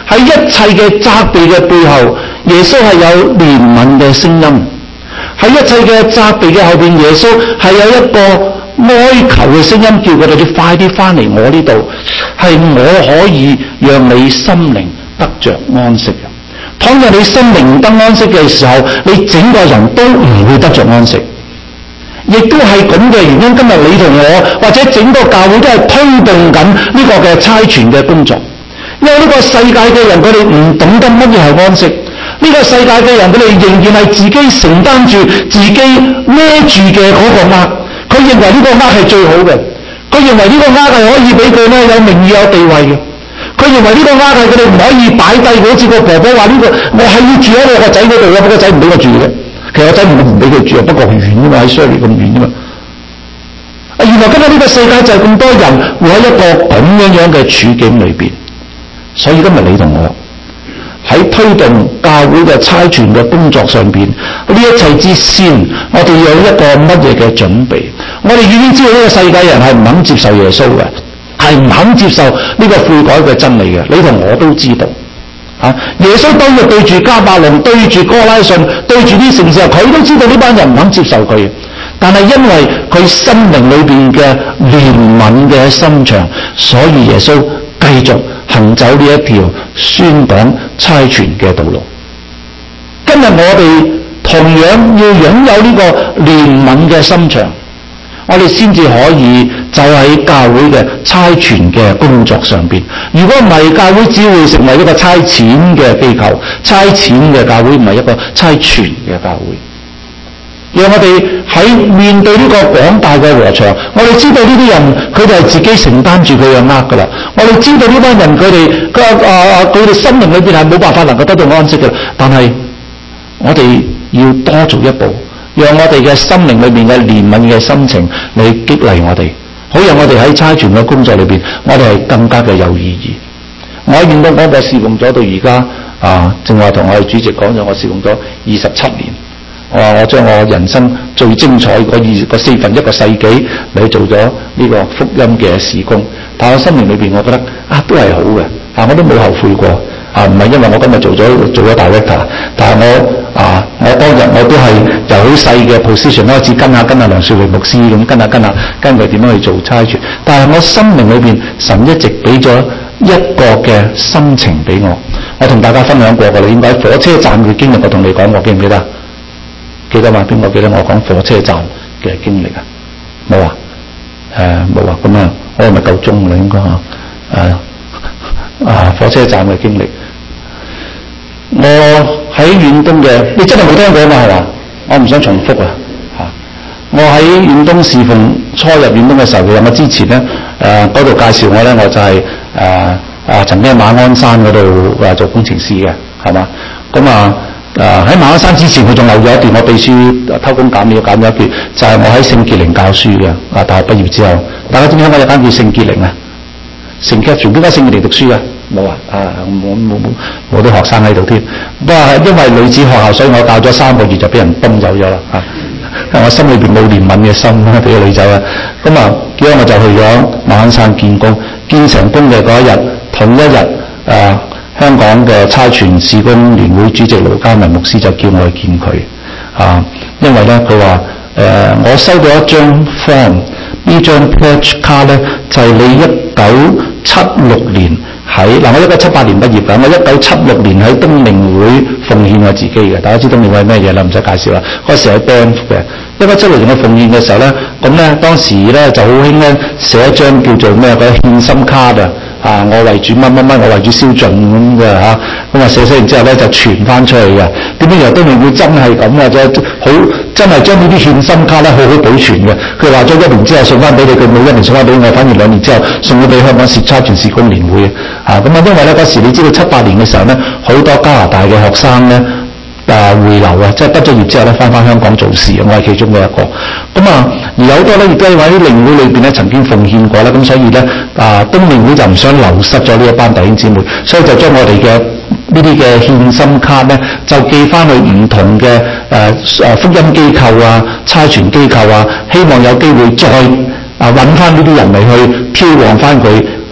喺一切嘅責備嘅背後，耶穌係有憐憫嘅聲音。喺一切嘅責備嘅後邊，耶穌係有一個哀求嘅聲音，叫佢哋快啲翻嚟我呢度，係我可以讓你心靈得着安息嘅。倘若你心靈唔得安息嘅時候，你整個人都唔會得着安息。亦都係咁嘅原因，今日你同我或者整個教會都係推動緊呢個嘅差傳嘅工作。因為呢個世界嘅人佢哋唔懂得乜嘢係安息，呢個世界嘅人佢哋仍然係自己承擔住自己孭住嘅嗰個軛，佢認為呢個軛係最好嘅，佢認為呢個軛係可以俾佢咧有名譽有地位嘅，佢認為呢個軛係佢哋唔可以擺低，好似個婆婆話呢個我係要住喺我個仔嗰度嘅，不過個仔唔俾我住嘅。其實我仔唔唔俾佢住啊，不過遠啫嘛，喺商業咁遠啫嘛。啊，原來今日呢個世界就係咁多人會喺一個咁樣樣嘅處境裏邊，所以今日你同我喺推動教會嘅差傳嘅工作上邊，呢一切之先，我哋有一個乜嘢嘅準備？我哋已經知道呢個世界人係唔肯接受耶穌嘅，係唔肯接受呢個悔改嘅真理嘅。你同我都知道。啊！耶穌當日對住迦百農、對住哥拉汛、對住啲城市，佢都知道呢班人唔肯接受佢。但係因為佢心靈裏邊嘅憐憫嘅心腸，所以耶穌繼續行走呢一條宣講差傳嘅道路。今日我哋同樣要擁有呢個憐憫嘅心腸，我哋先至可以走喺教會嘅差傳嘅工作上邊。如果唔係，教會只會成為一個差遣嘅機構，差遣嘅教會唔係一個差傳嘅教會。讓我哋喺面對呢個廣大嘅禾場，我哋知道呢啲人佢哋係自己承擔住佢嘅軛噶啦。我哋知道呢班人佢哋個啊佢哋心靈裏邊係冇辦法能夠得到安息嘅，但係我哋要多做一步。讓我哋嘅心靈裏面嘅憐憫嘅心情嚟激勵我哋，好讓我哋喺差傳嘅工作裏邊，我哋係更加嘅有意義。我喺遠東廣播侍奉咗到而家啊，正話同我哋主席講咗，我侍奉咗二十七年。我話我將我人生最精彩嗰二個四分一個世紀嚟做咗呢個福音嘅事工，但我心靈裏邊我覺得啊都係好嘅，啊我都冇後悔過。啊，唔係因為我今日做咗做咗 director， 但係我啊，我當日我都係由好細嘅 position 開始跟下跟下梁少榮牧師咁跟下跟下跟佢點樣去做差傳，但係我心靈裏邊神一直俾咗一個嘅心情俾我，我同大家分享過㗎啦，應該喺火車站嘅經歷我同你講過，記唔記得？記得嘛？邊個記得我講火車站嘅經歷啊？冇啊？誒冇啊？咁啊，我係咪夠鐘啦？應該嚇誒。啊！火車站嘅經歷，我喺遠東嘅，你真係冇聽過嘛？係嘛？我唔想重複啊！嚇，我喺遠東侍奉初入遠東嘅時候，其實我之前咧誒嗰度介紹我咧，我就係誒誒曾經喺馬鞍山嗰度誒做工程師嘅，係嘛？咁啊誒喺馬鞍山之前，佢仲留咗一段，我秘書偷工減料減咗一段，就係、是、我喺聖潔靈教書嘅。啊，大學畢業之後，大家知唔知香港有間叫聖潔靈啊？聖潔全邊間聖潔靈讀書啊？冇啊！啊，冇冇冇冇啲學生喺度添。不過因為女子學校，所以我教咗三個月就俾人崩走咗啦。啊，因為我心裏邊冇憐憫嘅心啦，俾個女仔啊。咁啊，結果我就去咗馬鞍山見工，見成功嘅嗰一日，同一日誒、呃，香港嘅差傳事工聯會主席盧嘉文牧師就叫我去見佢啊，因為咧佢話誒，我收到一張 form， 呢張 pledge card 咧就係、是、你一九七六年。喺嗱，我一九七八年畢業㗎，我一九七六年喺東明會奉獻我自己嘅。大家知東明會係咩嘢啦？唔使介紹啦。嗰時喺 Banff 嘅，一九七六年我奉獻嘅時候咧，咁咧當時咧就好興咧寫一張叫做咩嗰獻心卡㗎。啊！我為主乜乜乜，我為主燒盡咁嘅嚇，咁啊寫寫完之後咧就傳翻出去嘅。點解又都唔會真係咁嘅啫？好真係將呢啲獻心卡咧好好保存嘅。佢話咗一年之後送翻俾你，佢冇一年送翻俾我，反而兩年之後送咗俾香港差傳事工聯會啊。咁啊，因為咧嗰時你知道七八年嘅時候咧，好多加拿大嘅學生咧。啊，回流啊，即係畢咗業之後咧，翻返香港做事，我係其中嘅一個。咁啊，而有好多咧，亦都係喺啲靈會裏邊咧，曾經奉獻過啦。咁所以咧，啊，東靈會就唔想流失咗呢一班弟兄姊妹，所以就將我哋嘅呢啲嘅獻心卡咧，就寄翻去唔同嘅誒誒福音機構啊、差傳機構啊，希望有機會再啊揾翻呢啲人嚟去飄旺翻佢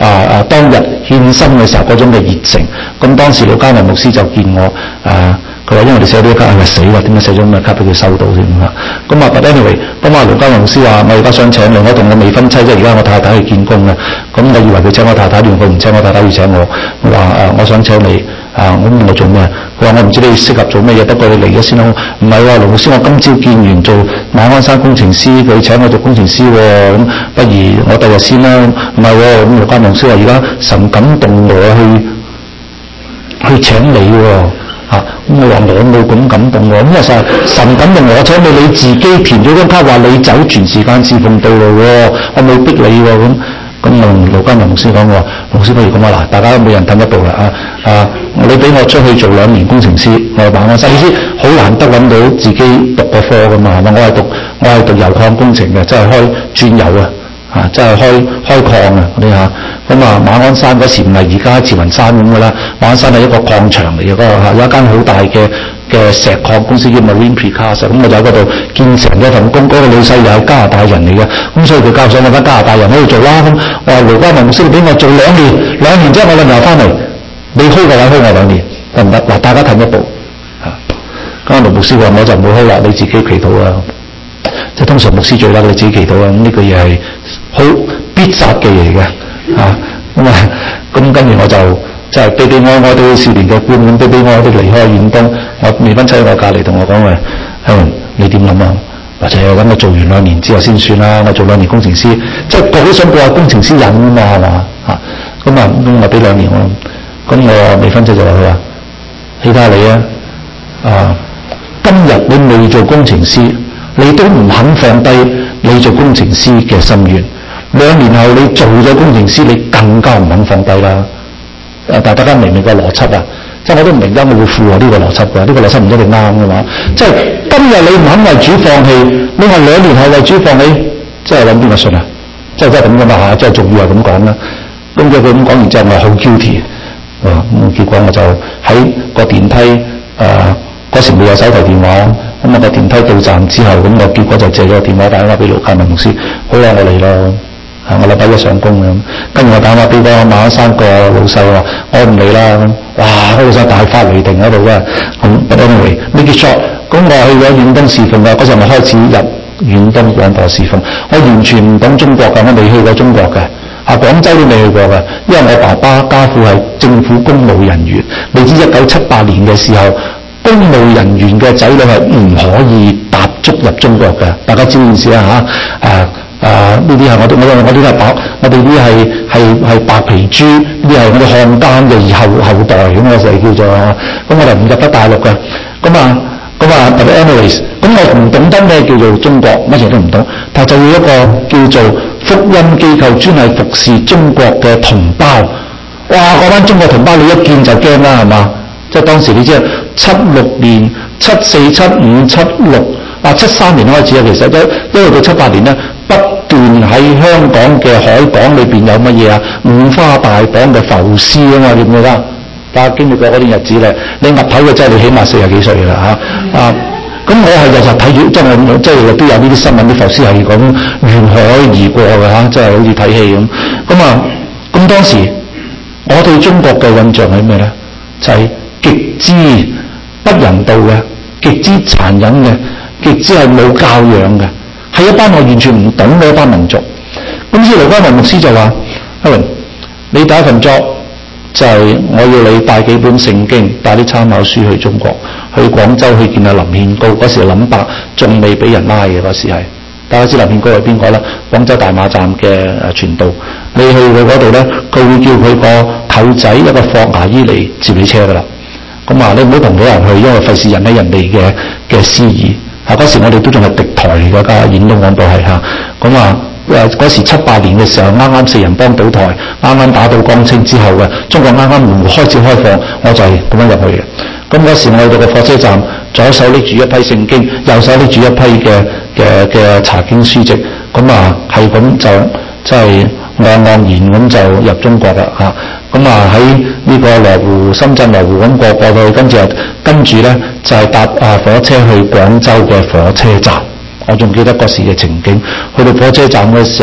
啊啊當日獻身嘅時候嗰種嘅熱誠。咁當時盧嘉文牧師就見我啊。佢話因為你寫呢啲卡係咪死啦？點解寫咗咁嘅卡俾佢收到先啊？咁啊 ，but anyway， 咁啊，盧嘉文牧師話：我而家想請你，我同我未婚妻即係而家我太太去見工嘅。咁我以為佢請我太太，原來佢唔請我太太，要請我。我話誒，我想請你啊，我問我做咩？佢話我唔知你適合做咩嘢，不過你嚟咗先啦。唔係喎，盧牧師，我今朝見完做馬鞍山工程師，佢請我做工程師喎。咁不如我第日先啦。唔係喎，咁盧嘉文牧師話：而家神感動我去去請你喎。啊！咁我話我冇咁感動喎，咁我實神感動我請你，你自己填咗張卡話你走全時間侍奉道路喎，我冇逼你喎。咁咁同盧嘉文牧師講，我話牧師不如咁啊，嗱，大家都每人褪一步啦啊啊！你俾我出去做兩年工程師，我係馬鞍山意思好難得揾到自己讀個科噶嘛，係咪？我係讀我係讀油礦工程嘅，即係開鑽油啊！啊，即係開開礦啊嗰啲嚇，咁啊馬鞍山嗰時唔係而家慈雲山咁噶啦，馬鞍山係一個礦場嚟嘅，嗰個嚇有一間好大嘅嘅石礦公司叫 Marine Precast，咁我就喺嗰度建成一份工，嗰、那個老細又係加拿大人嚟嘅，咁所以佢交上我間加拿大人喺度做啦。咁我話盧嘉文牧師，你俾我做兩年，兩年之後我兩年翻嚟，你開嘅話開我兩年得唔得？嗱，大家褪一步嚇。咁啊盧牧師話我就唔會開啦，你自己祈禱啦。即係通常牧師做啦，你自己祈禱啊。咁呢個嘢係好必殺嘅嘢嘅，啊咁啊，咁跟住我就即係悲悲哀哀啲少年嘅觀咁，悲悲哀哀啲離開遠東，我未婚妻喺我隔離同我講話，阿文你點諗啊？或者等我做完兩年之後先算啦，我做兩年工程師，即係個個都想過下工程師癮啊嘛，係嘛啊？咁啊咁我俾兩年我，咁我未婚妻就話佢話，你睇下你啊，啊今日你未做工程師，你都唔肯放低你做工程師嘅心願。兩年後你做咗工程師，你更加唔肯放低啦。誒，但係大家明唔明個邏輯啊？即係我都唔明點解會附和呢個邏輯㗎？呢、這個邏輯唔一定啱㗎嘛。即係今日你唔肯為主放棄，你話兩年後為主放棄，即係揾邊個信啊？即係即係咁㗎嘛嚇，即係仲要係咁講啦。咁佢佢咁講完之後，我好 guilty。啊，咁結果我就喺個電梯誒。呃嗰時冇有手提電話，咁我個電梯到站之後，咁我結果就借咗個電話打電話俾盧嘉文牧師，好啦，我嚟咯，啊，我禮拜一上工咁，跟住我打電話俾個馬鞍山個老細話，我唔嚟啦，哇，嗰老細大發雷霆喺度啊，咁 anyway make it short，咁我去咗遠東侍奉嘅，嗰陣我開始入遠東廣播侍奉，我完全唔懂中國嘅，我未去過中國嘅，啊廣州都未去過嘅，因為我爸爸家父係政府公務人員，你知一九七八年嘅時候。公務人員嘅仔女係唔可以踏足入中國嘅，大家知唔知啊？嚇！誒誒，呢啲係我哋我我我啲係白，我哋啲係係係白皮豬，呢啲係我哋漢奸嘅後後代咁我就叫做，咁我哋唔入得大陸嘅，咁啊咁啊，特別 anyways，咁我唔懂得咩叫做中國，乜嘢都唔懂，但係就要一個叫做福音機構專係服侍中國嘅同胞，哇！嗰班中國同胞你一見就驚啦，係嘛？即係當時你知啊，七六年、七四、七五、七六啊，七三年開始啊，其實都一路到七八年咧，不斷喺香港嘅海港裏邊有乜嘢啊？五花大綁嘅浮屍啊嘛，記唔記得？大家經歷過嗰啲日子咧，你岌頭嘅真係你起碼四十幾歲㗎啦嚇啊！咁我係日日睇住，即係我即係都有呢啲新聞，啲浮屍係咁沿海而過嘅嚇，即係好似睇戲咁。咁啊，咁當時我對中國嘅印象係咩咧？就係、是極之不人道嘅，極之殘忍嘅，極之係冇教養嘅，係一班我完全唔懂嘅一班民族。咁所以盧嘉文牧師就話：阿榮，你第一份 job 就係我要你帶幾本聖經，帶啲參考書去中國，去廣州去見下林獻高。嗰時林伯仲未俾人拉嘅，嗰時係大家知林獻高係邊個啦？廣州大馬站嘅誒傳道。你去佢嗰度咧，佢會叫佢個舅仔一個霍牙醫嚟接你車噶啦。咁啊，你唔好同佢人去，因為費事引起人哋嘅嘅私意。啊，嗰時我哋都仲係敵台嚟㗎，家遠東廣播係嚇。咁啊，誒嗰時七八年嘅時候，啱啱四人幫倒台，啱啱打到江青之後嘅，中國啱啱門戶開始開放，我就係咁樣入去嘅。咁嗰時我哋個火車站，左手拎住一批聖經，右手拎住一批嘅嘅嘅查經書籍。咁啊，係咁就即係昂昂然咁就入中國啦嚇。咁啊喺呢個羅湖、深圳羅湖咁過過到去，跟住跟住咧就係、是、搭啊火車去廣州嘅火車站。我仲記得嗰時嘅情景，去到火車站嘅時候，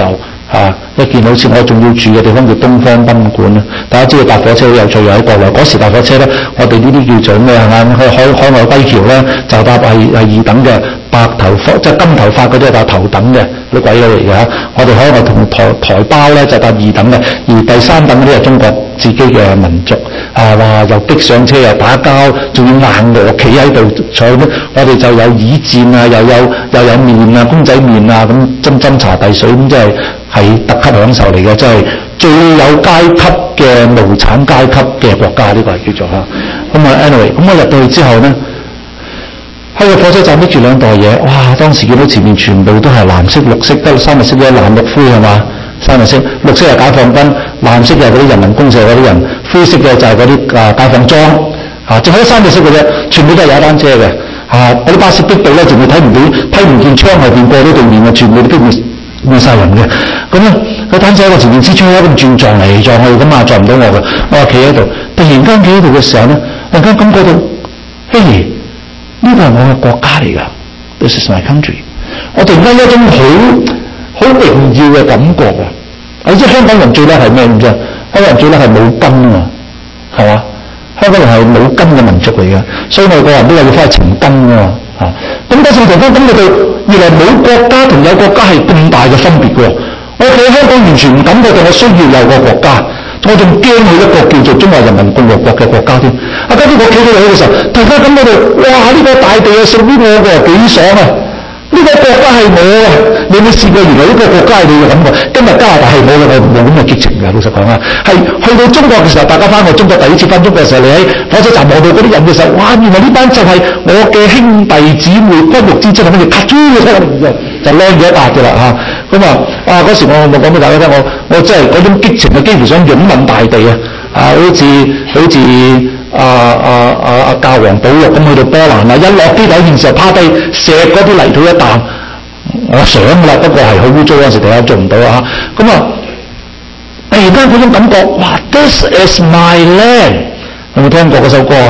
啊！一見好似我仲要住嘅地方叫東方賓館啊！大家知道搭火車好有趣，又喺國內嗰時搭火車咧，我哋呢啲叫做咩啊？去海海外歸橋咧，就搭係係二等嘅，白頭髮即係金頭髮嗰啲係搭頭等嘅，啲鬼佬嚟嘅嚇。我哋海外同台台胞咧就搭二等嘅，而第三等嗰啲係中國自己嘅民族啊！話又逼上車又打交，仲要硬臥企喺度坐咩？我哋就有椅墊啊，又有又有麵啊，公仔麵啊，咁斟斟茶遞水咁，即係。係特級享受嚟嘅，即係最有階級嘅無產階級嘅國家，呢個係叫做嚇。咁啊 ，anyway，咁我入到去之後咧，喺個火車站拎住兩袋嘢，哇！當時見到前面全部都係藍色、綠色，得三日色嘅藍綠灰係嘛？三日色，綠色係解放軍，藍色嘅係嗰啲人民公社嗰啲人，灰色嘅就係嗰啲啊解放裝，啊，淨係得三隻色嘅啫，全部都係踩單車嘅，啊，嗰啲巴士逼到咧，仲會睇唔到，睇唔見窗後邊過到對面嘅，全部都逼唔冇晒人嘅，咁咧個單車喺個前面支槍喺度轉撞嚟撞去，咁啊撞唔到我嘅。我話企喺度，突然間企喺度嘅時候咧，突然間感覺到，嘿，呢個係我嘅國家嚟㗎 ，This is my country。我突然間有一種好好榮耀嘅感覺啊！你知香港人最叻係咩咁啫？香港人最叻係冇根啊，係嘛？香港人係冇根嘅民族嚟嘅，所以外國人都有要翻去尋根㗎嘛。啊！咁嗰陣突然間感覺到，原來冇國家同有國家係咁大嘅分別嘅。我企喺香港完全唔感覺到我需要有個國家，我仲驚佢一個叫做中華人民共和國嘅國家添。啊！跟住我企喺度嘅時候，突然間感覺到，哇！呢、這個大地係屬於我嘅，幾爽啊！呢、這個國家係我嘅，你有冇試過？原來呢個國家係你嘅感覺。今日加拿大係我嘅，我冇咁嘅激情嘅。老實講啊，係去到中國嘅時候，大家翻去中國第一次翻中國嘅時候，你喺火車站望到嗰啲人嘅時候，哇！原來呢班就係我嘅兄弟姊妹骨肉之親，咁就咔嚓嘅聲就靚咗一笪嘅啦嚇。咁啊啊嗰時我冇講俾大家聽，我我真係嗰種激情啊，幾乎想擁吻大地啊！啊，好似好似啊啊啊啊教皇保祿咁去到波蘭啊，一落機頭件時候趴低錫嗰啲泥土一啖，我想㗎啦，不過係好污糟嗰陣時，大家做唔到啊！咁啊，突然間嗰種感覺，哇 ！This is my land， 有冇聽過嗰首歌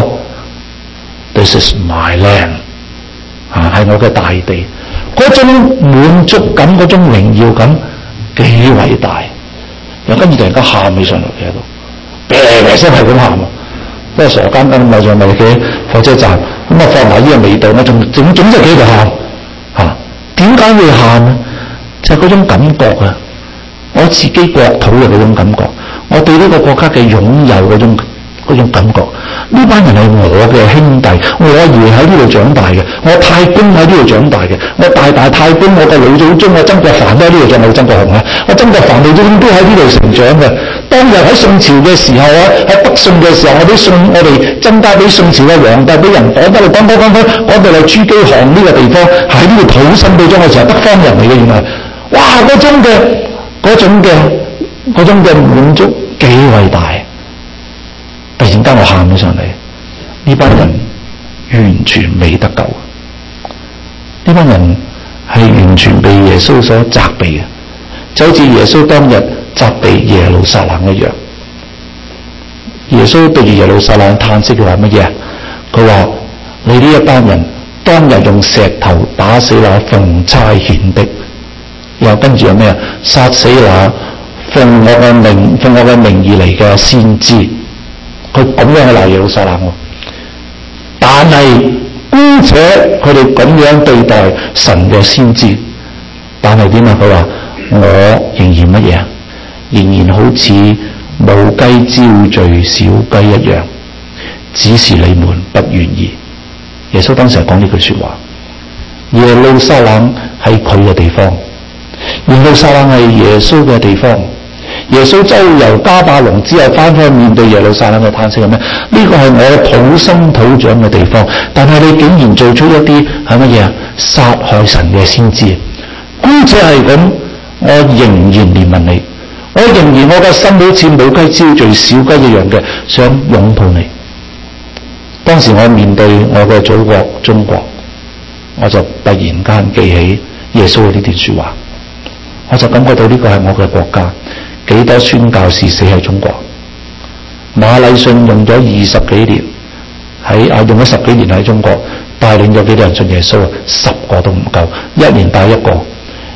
？This is my land， 啊，係我嘅大地，嗰種滿足感，嗰種榮耀感幾偉大。又跟住突然間喊起上嚟喺度。啤啤聲係咁喊啊！不過傻更更咪就咪企喺火車站，咁啊放埋呢個味道，我仲總總之係企喺度喊嚇。點解會喊呢？就係、是、嗰種感覺啊！我自己國土嘅嗰種感覺，我對呢個國家嘅擁有嗰種嗰種感覺。呢班人係我嘅兄弟，我阿爺喺呢度長大嘅，我太公喺呢度長大嘅，我大大太公，我嘅老祖宗，我曾國藩都喺呢度長大，曾國雄啊，我曾國藩老祖宗都喺呢度成長嘅。當日喺宋朝嘅時候啊，喺北宋嘅時候，我哋宋我哋增加俾宋朝嘅皇帝俾人講得嚟講講講講講到嚟珠璣巷呢個地方喺呢度土生土長嘅時候，北方人嚟嘅原來，哇！嗰種嘅嗰種嘅嗰種嘅滿足幾偉大！突然間我喊咗上嚟，呢班人完全未得救，呢班人係完全被耶穌所責備嘅，就好似耶穌當日責備耶路撒冷一樣。耶穌對住耶路撒冷嘆息，佢話乜嘢？佢話：你呢一班人當日用石頭打死那奉差遣的，又跟住有咩啊？殺死那奉我嘅名奉我嘅名義嚟嘅先知。佢咁樣去鬧耶路撒冷喎，但係姑且佢哋咁樣對待神嘅先知，但係點啊？佢話我仍然乜嘢啊？仍然好似母雞招聚小雞一樣，只是你們不願意。耶穌當時係講呢句說話。耶路撒冷係佢嘅地方，耶路撒冷係耶穌嘅地方。耶穌周遊迦百農之後翻返去面對耶路撒冷嘅嘆息係咩？呢個係我土生土長嘅地方，但係你竟然做出一啲係乜嘢啊？殺害神嘅先知。姑且係咁，我仍然憐憫你，我仍然我嘅心好似母雞招聚小雞一樣嘅想擁抱你。當時我面對我嘅祖國中國，我就突然間記起耶穌嘅呢段說話，我就感覺到呢個係我嘅國家。幾多宣教士死喺中國？馬禮遜用咗二十幾年喺啊，用咗十幾年喺中國帶領咗幾多人信耶穌啊？十個都唔夠，一年帶一個。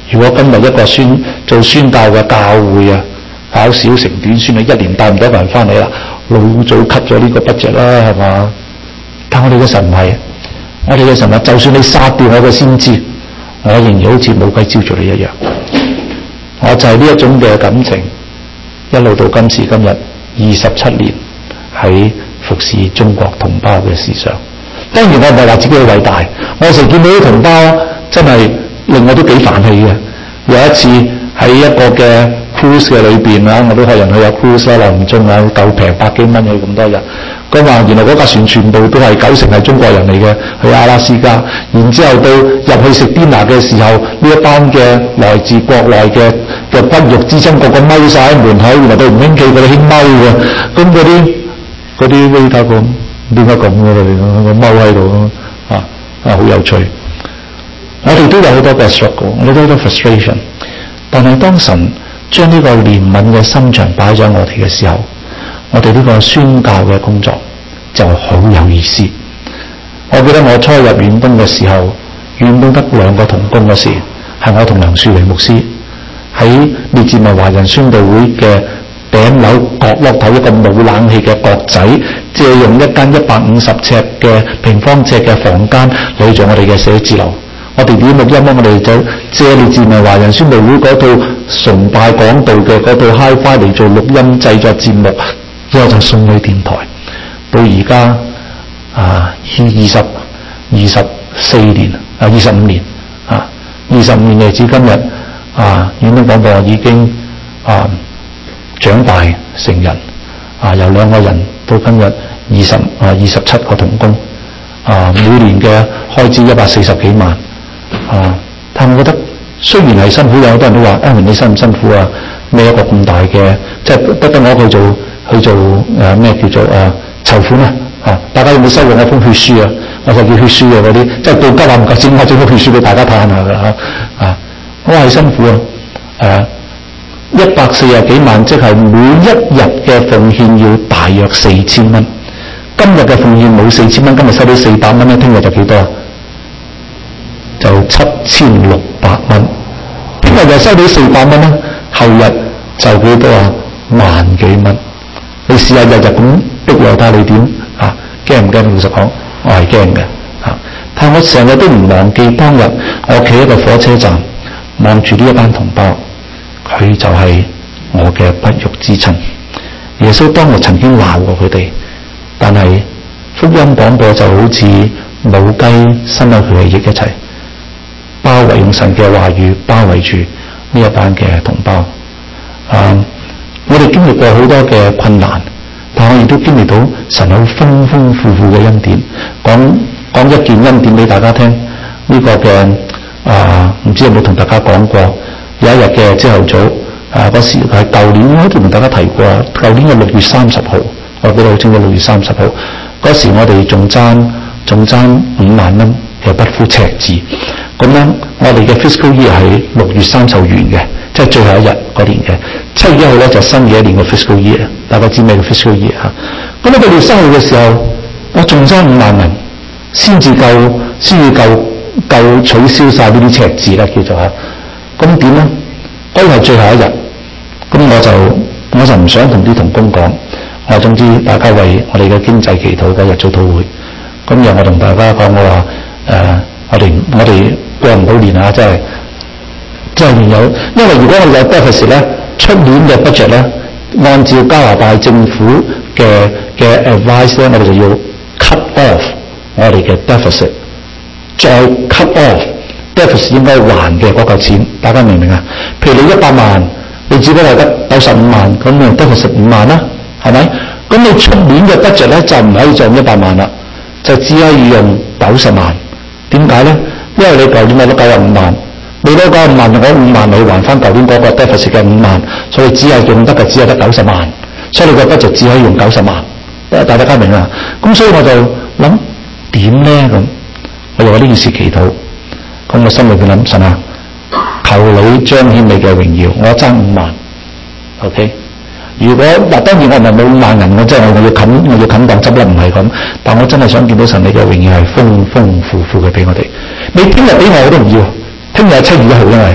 如果今日一個宣做宣教嘅教會啊，搞小成短宣啊，一年帶唔到一個人翻嚟啦，老早 cut 咗呢個 budget 啦，係嘛？但我哋嘅神唔係，我哋嘅神話，就算你殺掉我嘅先知，我仍然好似冇鬼招住你一樣。我就係呢一種嘅感情，一路到今時今日二十七年喺服侍中國同胞嘅事上。當然我唔係話自己好偉大，我成日見到啲同胞真係令我都幾煩氣嘅。有一次喺一個嘅 cruise 嘅裏邊啊，我都係人去有 cruise 啦，林中啊，夠平百幾蚊去咁多日。佢話原來嗰架船全部都係九成係中國人嚟嘅，去阿拉斯加。然之後到入去食 dinner 嘅時候，呢一班嘅來自國內嘅嘅骨肉之親，個個踎晒喺門口，原來佢唔興企，佢哋興踎嘅。咁嗰啲嗰啲 waiter 咁點解咁嘅佢哋？我踎喺度啊啊，好有趣。我哋都有好多嘅 struggle， 我哋都有好多 frustration。但係當神將呢個憐憫嘅心腸擺咗我哋嘅時候，我哋呢個宣教嘅工作就好有意思。我記得我初入遠東嘅時候，遠東得兩個同工嗰時，係我同梁樹維牧師喺列治文華人宣道會嘅頂樓角落頭一個冇冷氣嘅角仔，借用一間一百五十尺嘅平方尺嘅房間嚟做我哋嘅寫字樓。我哋點錄音啊？我哋就借列治文華人宣道會嗰套崇拜講道嘅嗰套 Hi-Fi 嚟做錄音製作節目，之後就送去電台。到而家啊，二十二十四年啊，二十五年啊，二十五年嚟至今日啊，遠東廣播已經啊長大成人啊，由兩個人到今日二十啊二十七個同工啊，每年嘅開支一百四十幾萬。啊！但我覺得雖然係辛苦，有好多人都話：阿、啊、明你辛唔辛苦啊？孭一個咁大嘅，即係不得我去做去做誒咩、呃、叫做誒、呃、籌款啊！啊！大家有冇收過我封血書啊？我就叫血書嘅嗰啲，即係到急啊唔夠錢，我整封血書俾大家睇下㗎嚇啊！我話係辛苦啊！誒一百四十幾萬，即係每一日嘅奉獻要大約四千蚊。今日嘅奉獻冇四千蚊，今日收到四百蚊咧，聽日就幾多？就七千六百蚊，聽日就收到四百蚊啦，後日就幾多啊？萬幾蚊。你試下日日咁逼我睇你點啊？驚唔驚？老實講，我係驚嘅啊！但係我成日都唔忘記當日我企喺個火車站望住呢一班同胞，佢就係我嘅不育之親。耶穌當日曾經鬧過佢哋，但係福音廣播就好似母雞伸咗佢嘅翼一齊。包圍用神嘅話語包圍住呢一班嘅同胞。啊，我哋經歷過好多嘅困難，但我亦都經歷到神有豐豐富富嘅恩典。講講一件恩典俾大家聽，呢、這個嘅啊，唔知有冇同大家講過？有一日嘅朝頭早，啊嗰時係舊年，我都同大家提過。舊年嘅六月三十號，我記得好清楚，六月三十號嗰時我哋仲爭仲爭五萬蚊嘅不敷赤字。咁樣，我哋嘅 fiscal year 係六月三十號完嘅，即係最後一日嗰年嘅。七月一號咧就新嘅一年嘅 fiscal year，大家知咩叫 fiscal year 嚇？咁喺六月三號嘅時候，我仲爭五萬銀，先至夠，先至夠夠取消晒呢啲赤字啦，叫做嚇。咁點咧？嗰日係最後一日，咁我就我就唔想同啲同工講，我總之大家為我哋嘅經濟祈禱嗰日早禱會。咁又我同大家講，我話誒。呃我哋我哋過唔到年啊！真係真係有，因為如果我哋有 deficit 咧，出年嘅 budget 咧，按照加拿大政府嘅嘅 advice 咧，我哋就要 cut off 我哋嘅 deficit， 再 cut off deficit 應該還嘅嗰嚿錢，大家明唔明啊？譬如你一百萬，你只不過係得九十五萬，咁你 deficit 五萬啦，係咪？咁你出年嘅 budget 咧就唔可以再用一百萬啦，就只可以用九十萬。點解咧？因為你舊年攞咗九十五萬，你攞九十五萬，用嗰五萬你還翻舊年嗰個 deficit 嘅五萬，所以只係用得嘅只係得九十萬，所以你個 budget只可以用九十萬。大家明啦？咁所以我就諗點咧咁，我就為呢件事祈禱。咁我心裏邊諗神啊，求你彰顯你嘅榮耀，我爭五萬 ，OK。如果嗱，當然我唔係冇五萬銀，我即係我要冚，我要冚檔執笠，唔係咁。但我真係想見到神你嘅榮耀係豐豐富富嘅俾我哋。你聽日俾我我都唔要，聽日係七月一號，因為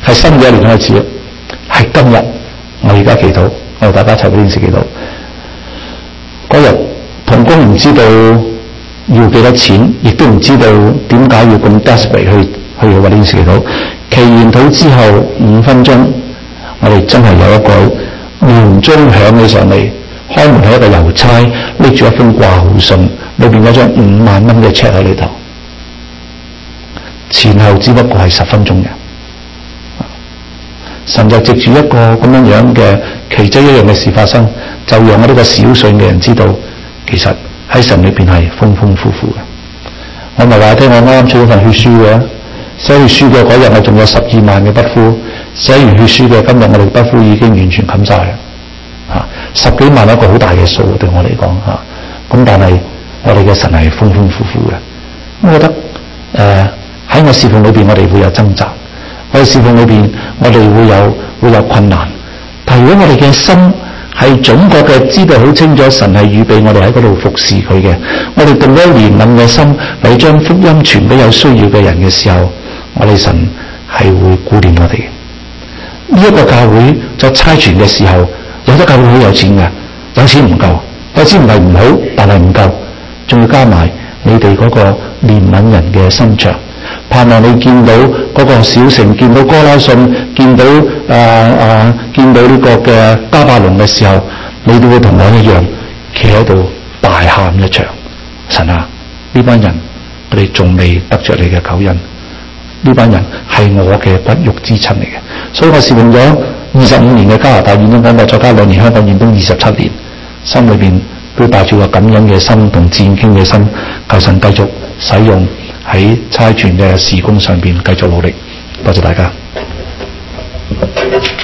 係新嘅一年開始，係今日我而家祈禱，我哋大家一齊為呢件事祈禱。嗰日同工唔知道要幾多錢，亦都唔知道點解要咁 desperate 去去為呢件事祈禱。祈完禱之後五分鐘，我哋真係有一個門鐘響起上嚟，開門係一個郵差拎住一封掛號信，裏邊嗰張五萬蚊嘅 check 喺裏頭，前後只不過係十分鐘嘅。神就藉住一個咁樣樣嘅奇蹟一樣嘅事發生，就讓我呢個小信嘅人知道，其實喺神裏邊係豐豐富富嘅。我咪話聽我啱啱出咗份血書嘅，寫血書嘅嗰日我仲有十二萬嘅筆枯，寫完血書嘅今日我哋筆枯已經完全冚晒啦。啊，十幾萬係一個好大嘅數對我嚟講嚇，咁、啊、但係我哋嘅神係豐豐富富嘅。我覺得誒喺、呃、我侍奉裏邊，我哋會有掙扎。我哋侍奉裏邊，我哋會有會有困難。但如果我哋嘅心係準確嘅，知道好清楚神係預備我哋喺嗰度服侍佢嘅，我哋動咗憐憫嘅心嚟將福音傳俾有需要嘅人嘅時候，我哋神係會顧念我哋。呢、這、一個教會在差傳嘅時候，有啲教會好有錢嘅，有錢唔夠，有錢唔係唔好，但係唔夠，仲要加埋你哋嗰個憐憫人嘅心腸。盼望你見到嗰個小城，見到哥拉汛，見到誒誒、呃呃，見到呢個嘅迦百農嘅時候，你都會同我一樣，企喺度大喊一場。神啊，呢班人佢哋仲未得着你嘅救恩，呢班人係我嘅骨肉之親嚟嘅，所以我侍奉咗二十五年嘅加拿大遠東廣播，再加兩年香港遠東二十七年，心裏邊都帶住個感恩嘅心同戰兢嘅心，求神繼續使用。喺差傳嘅事工上邊繼續努力，多謝大家。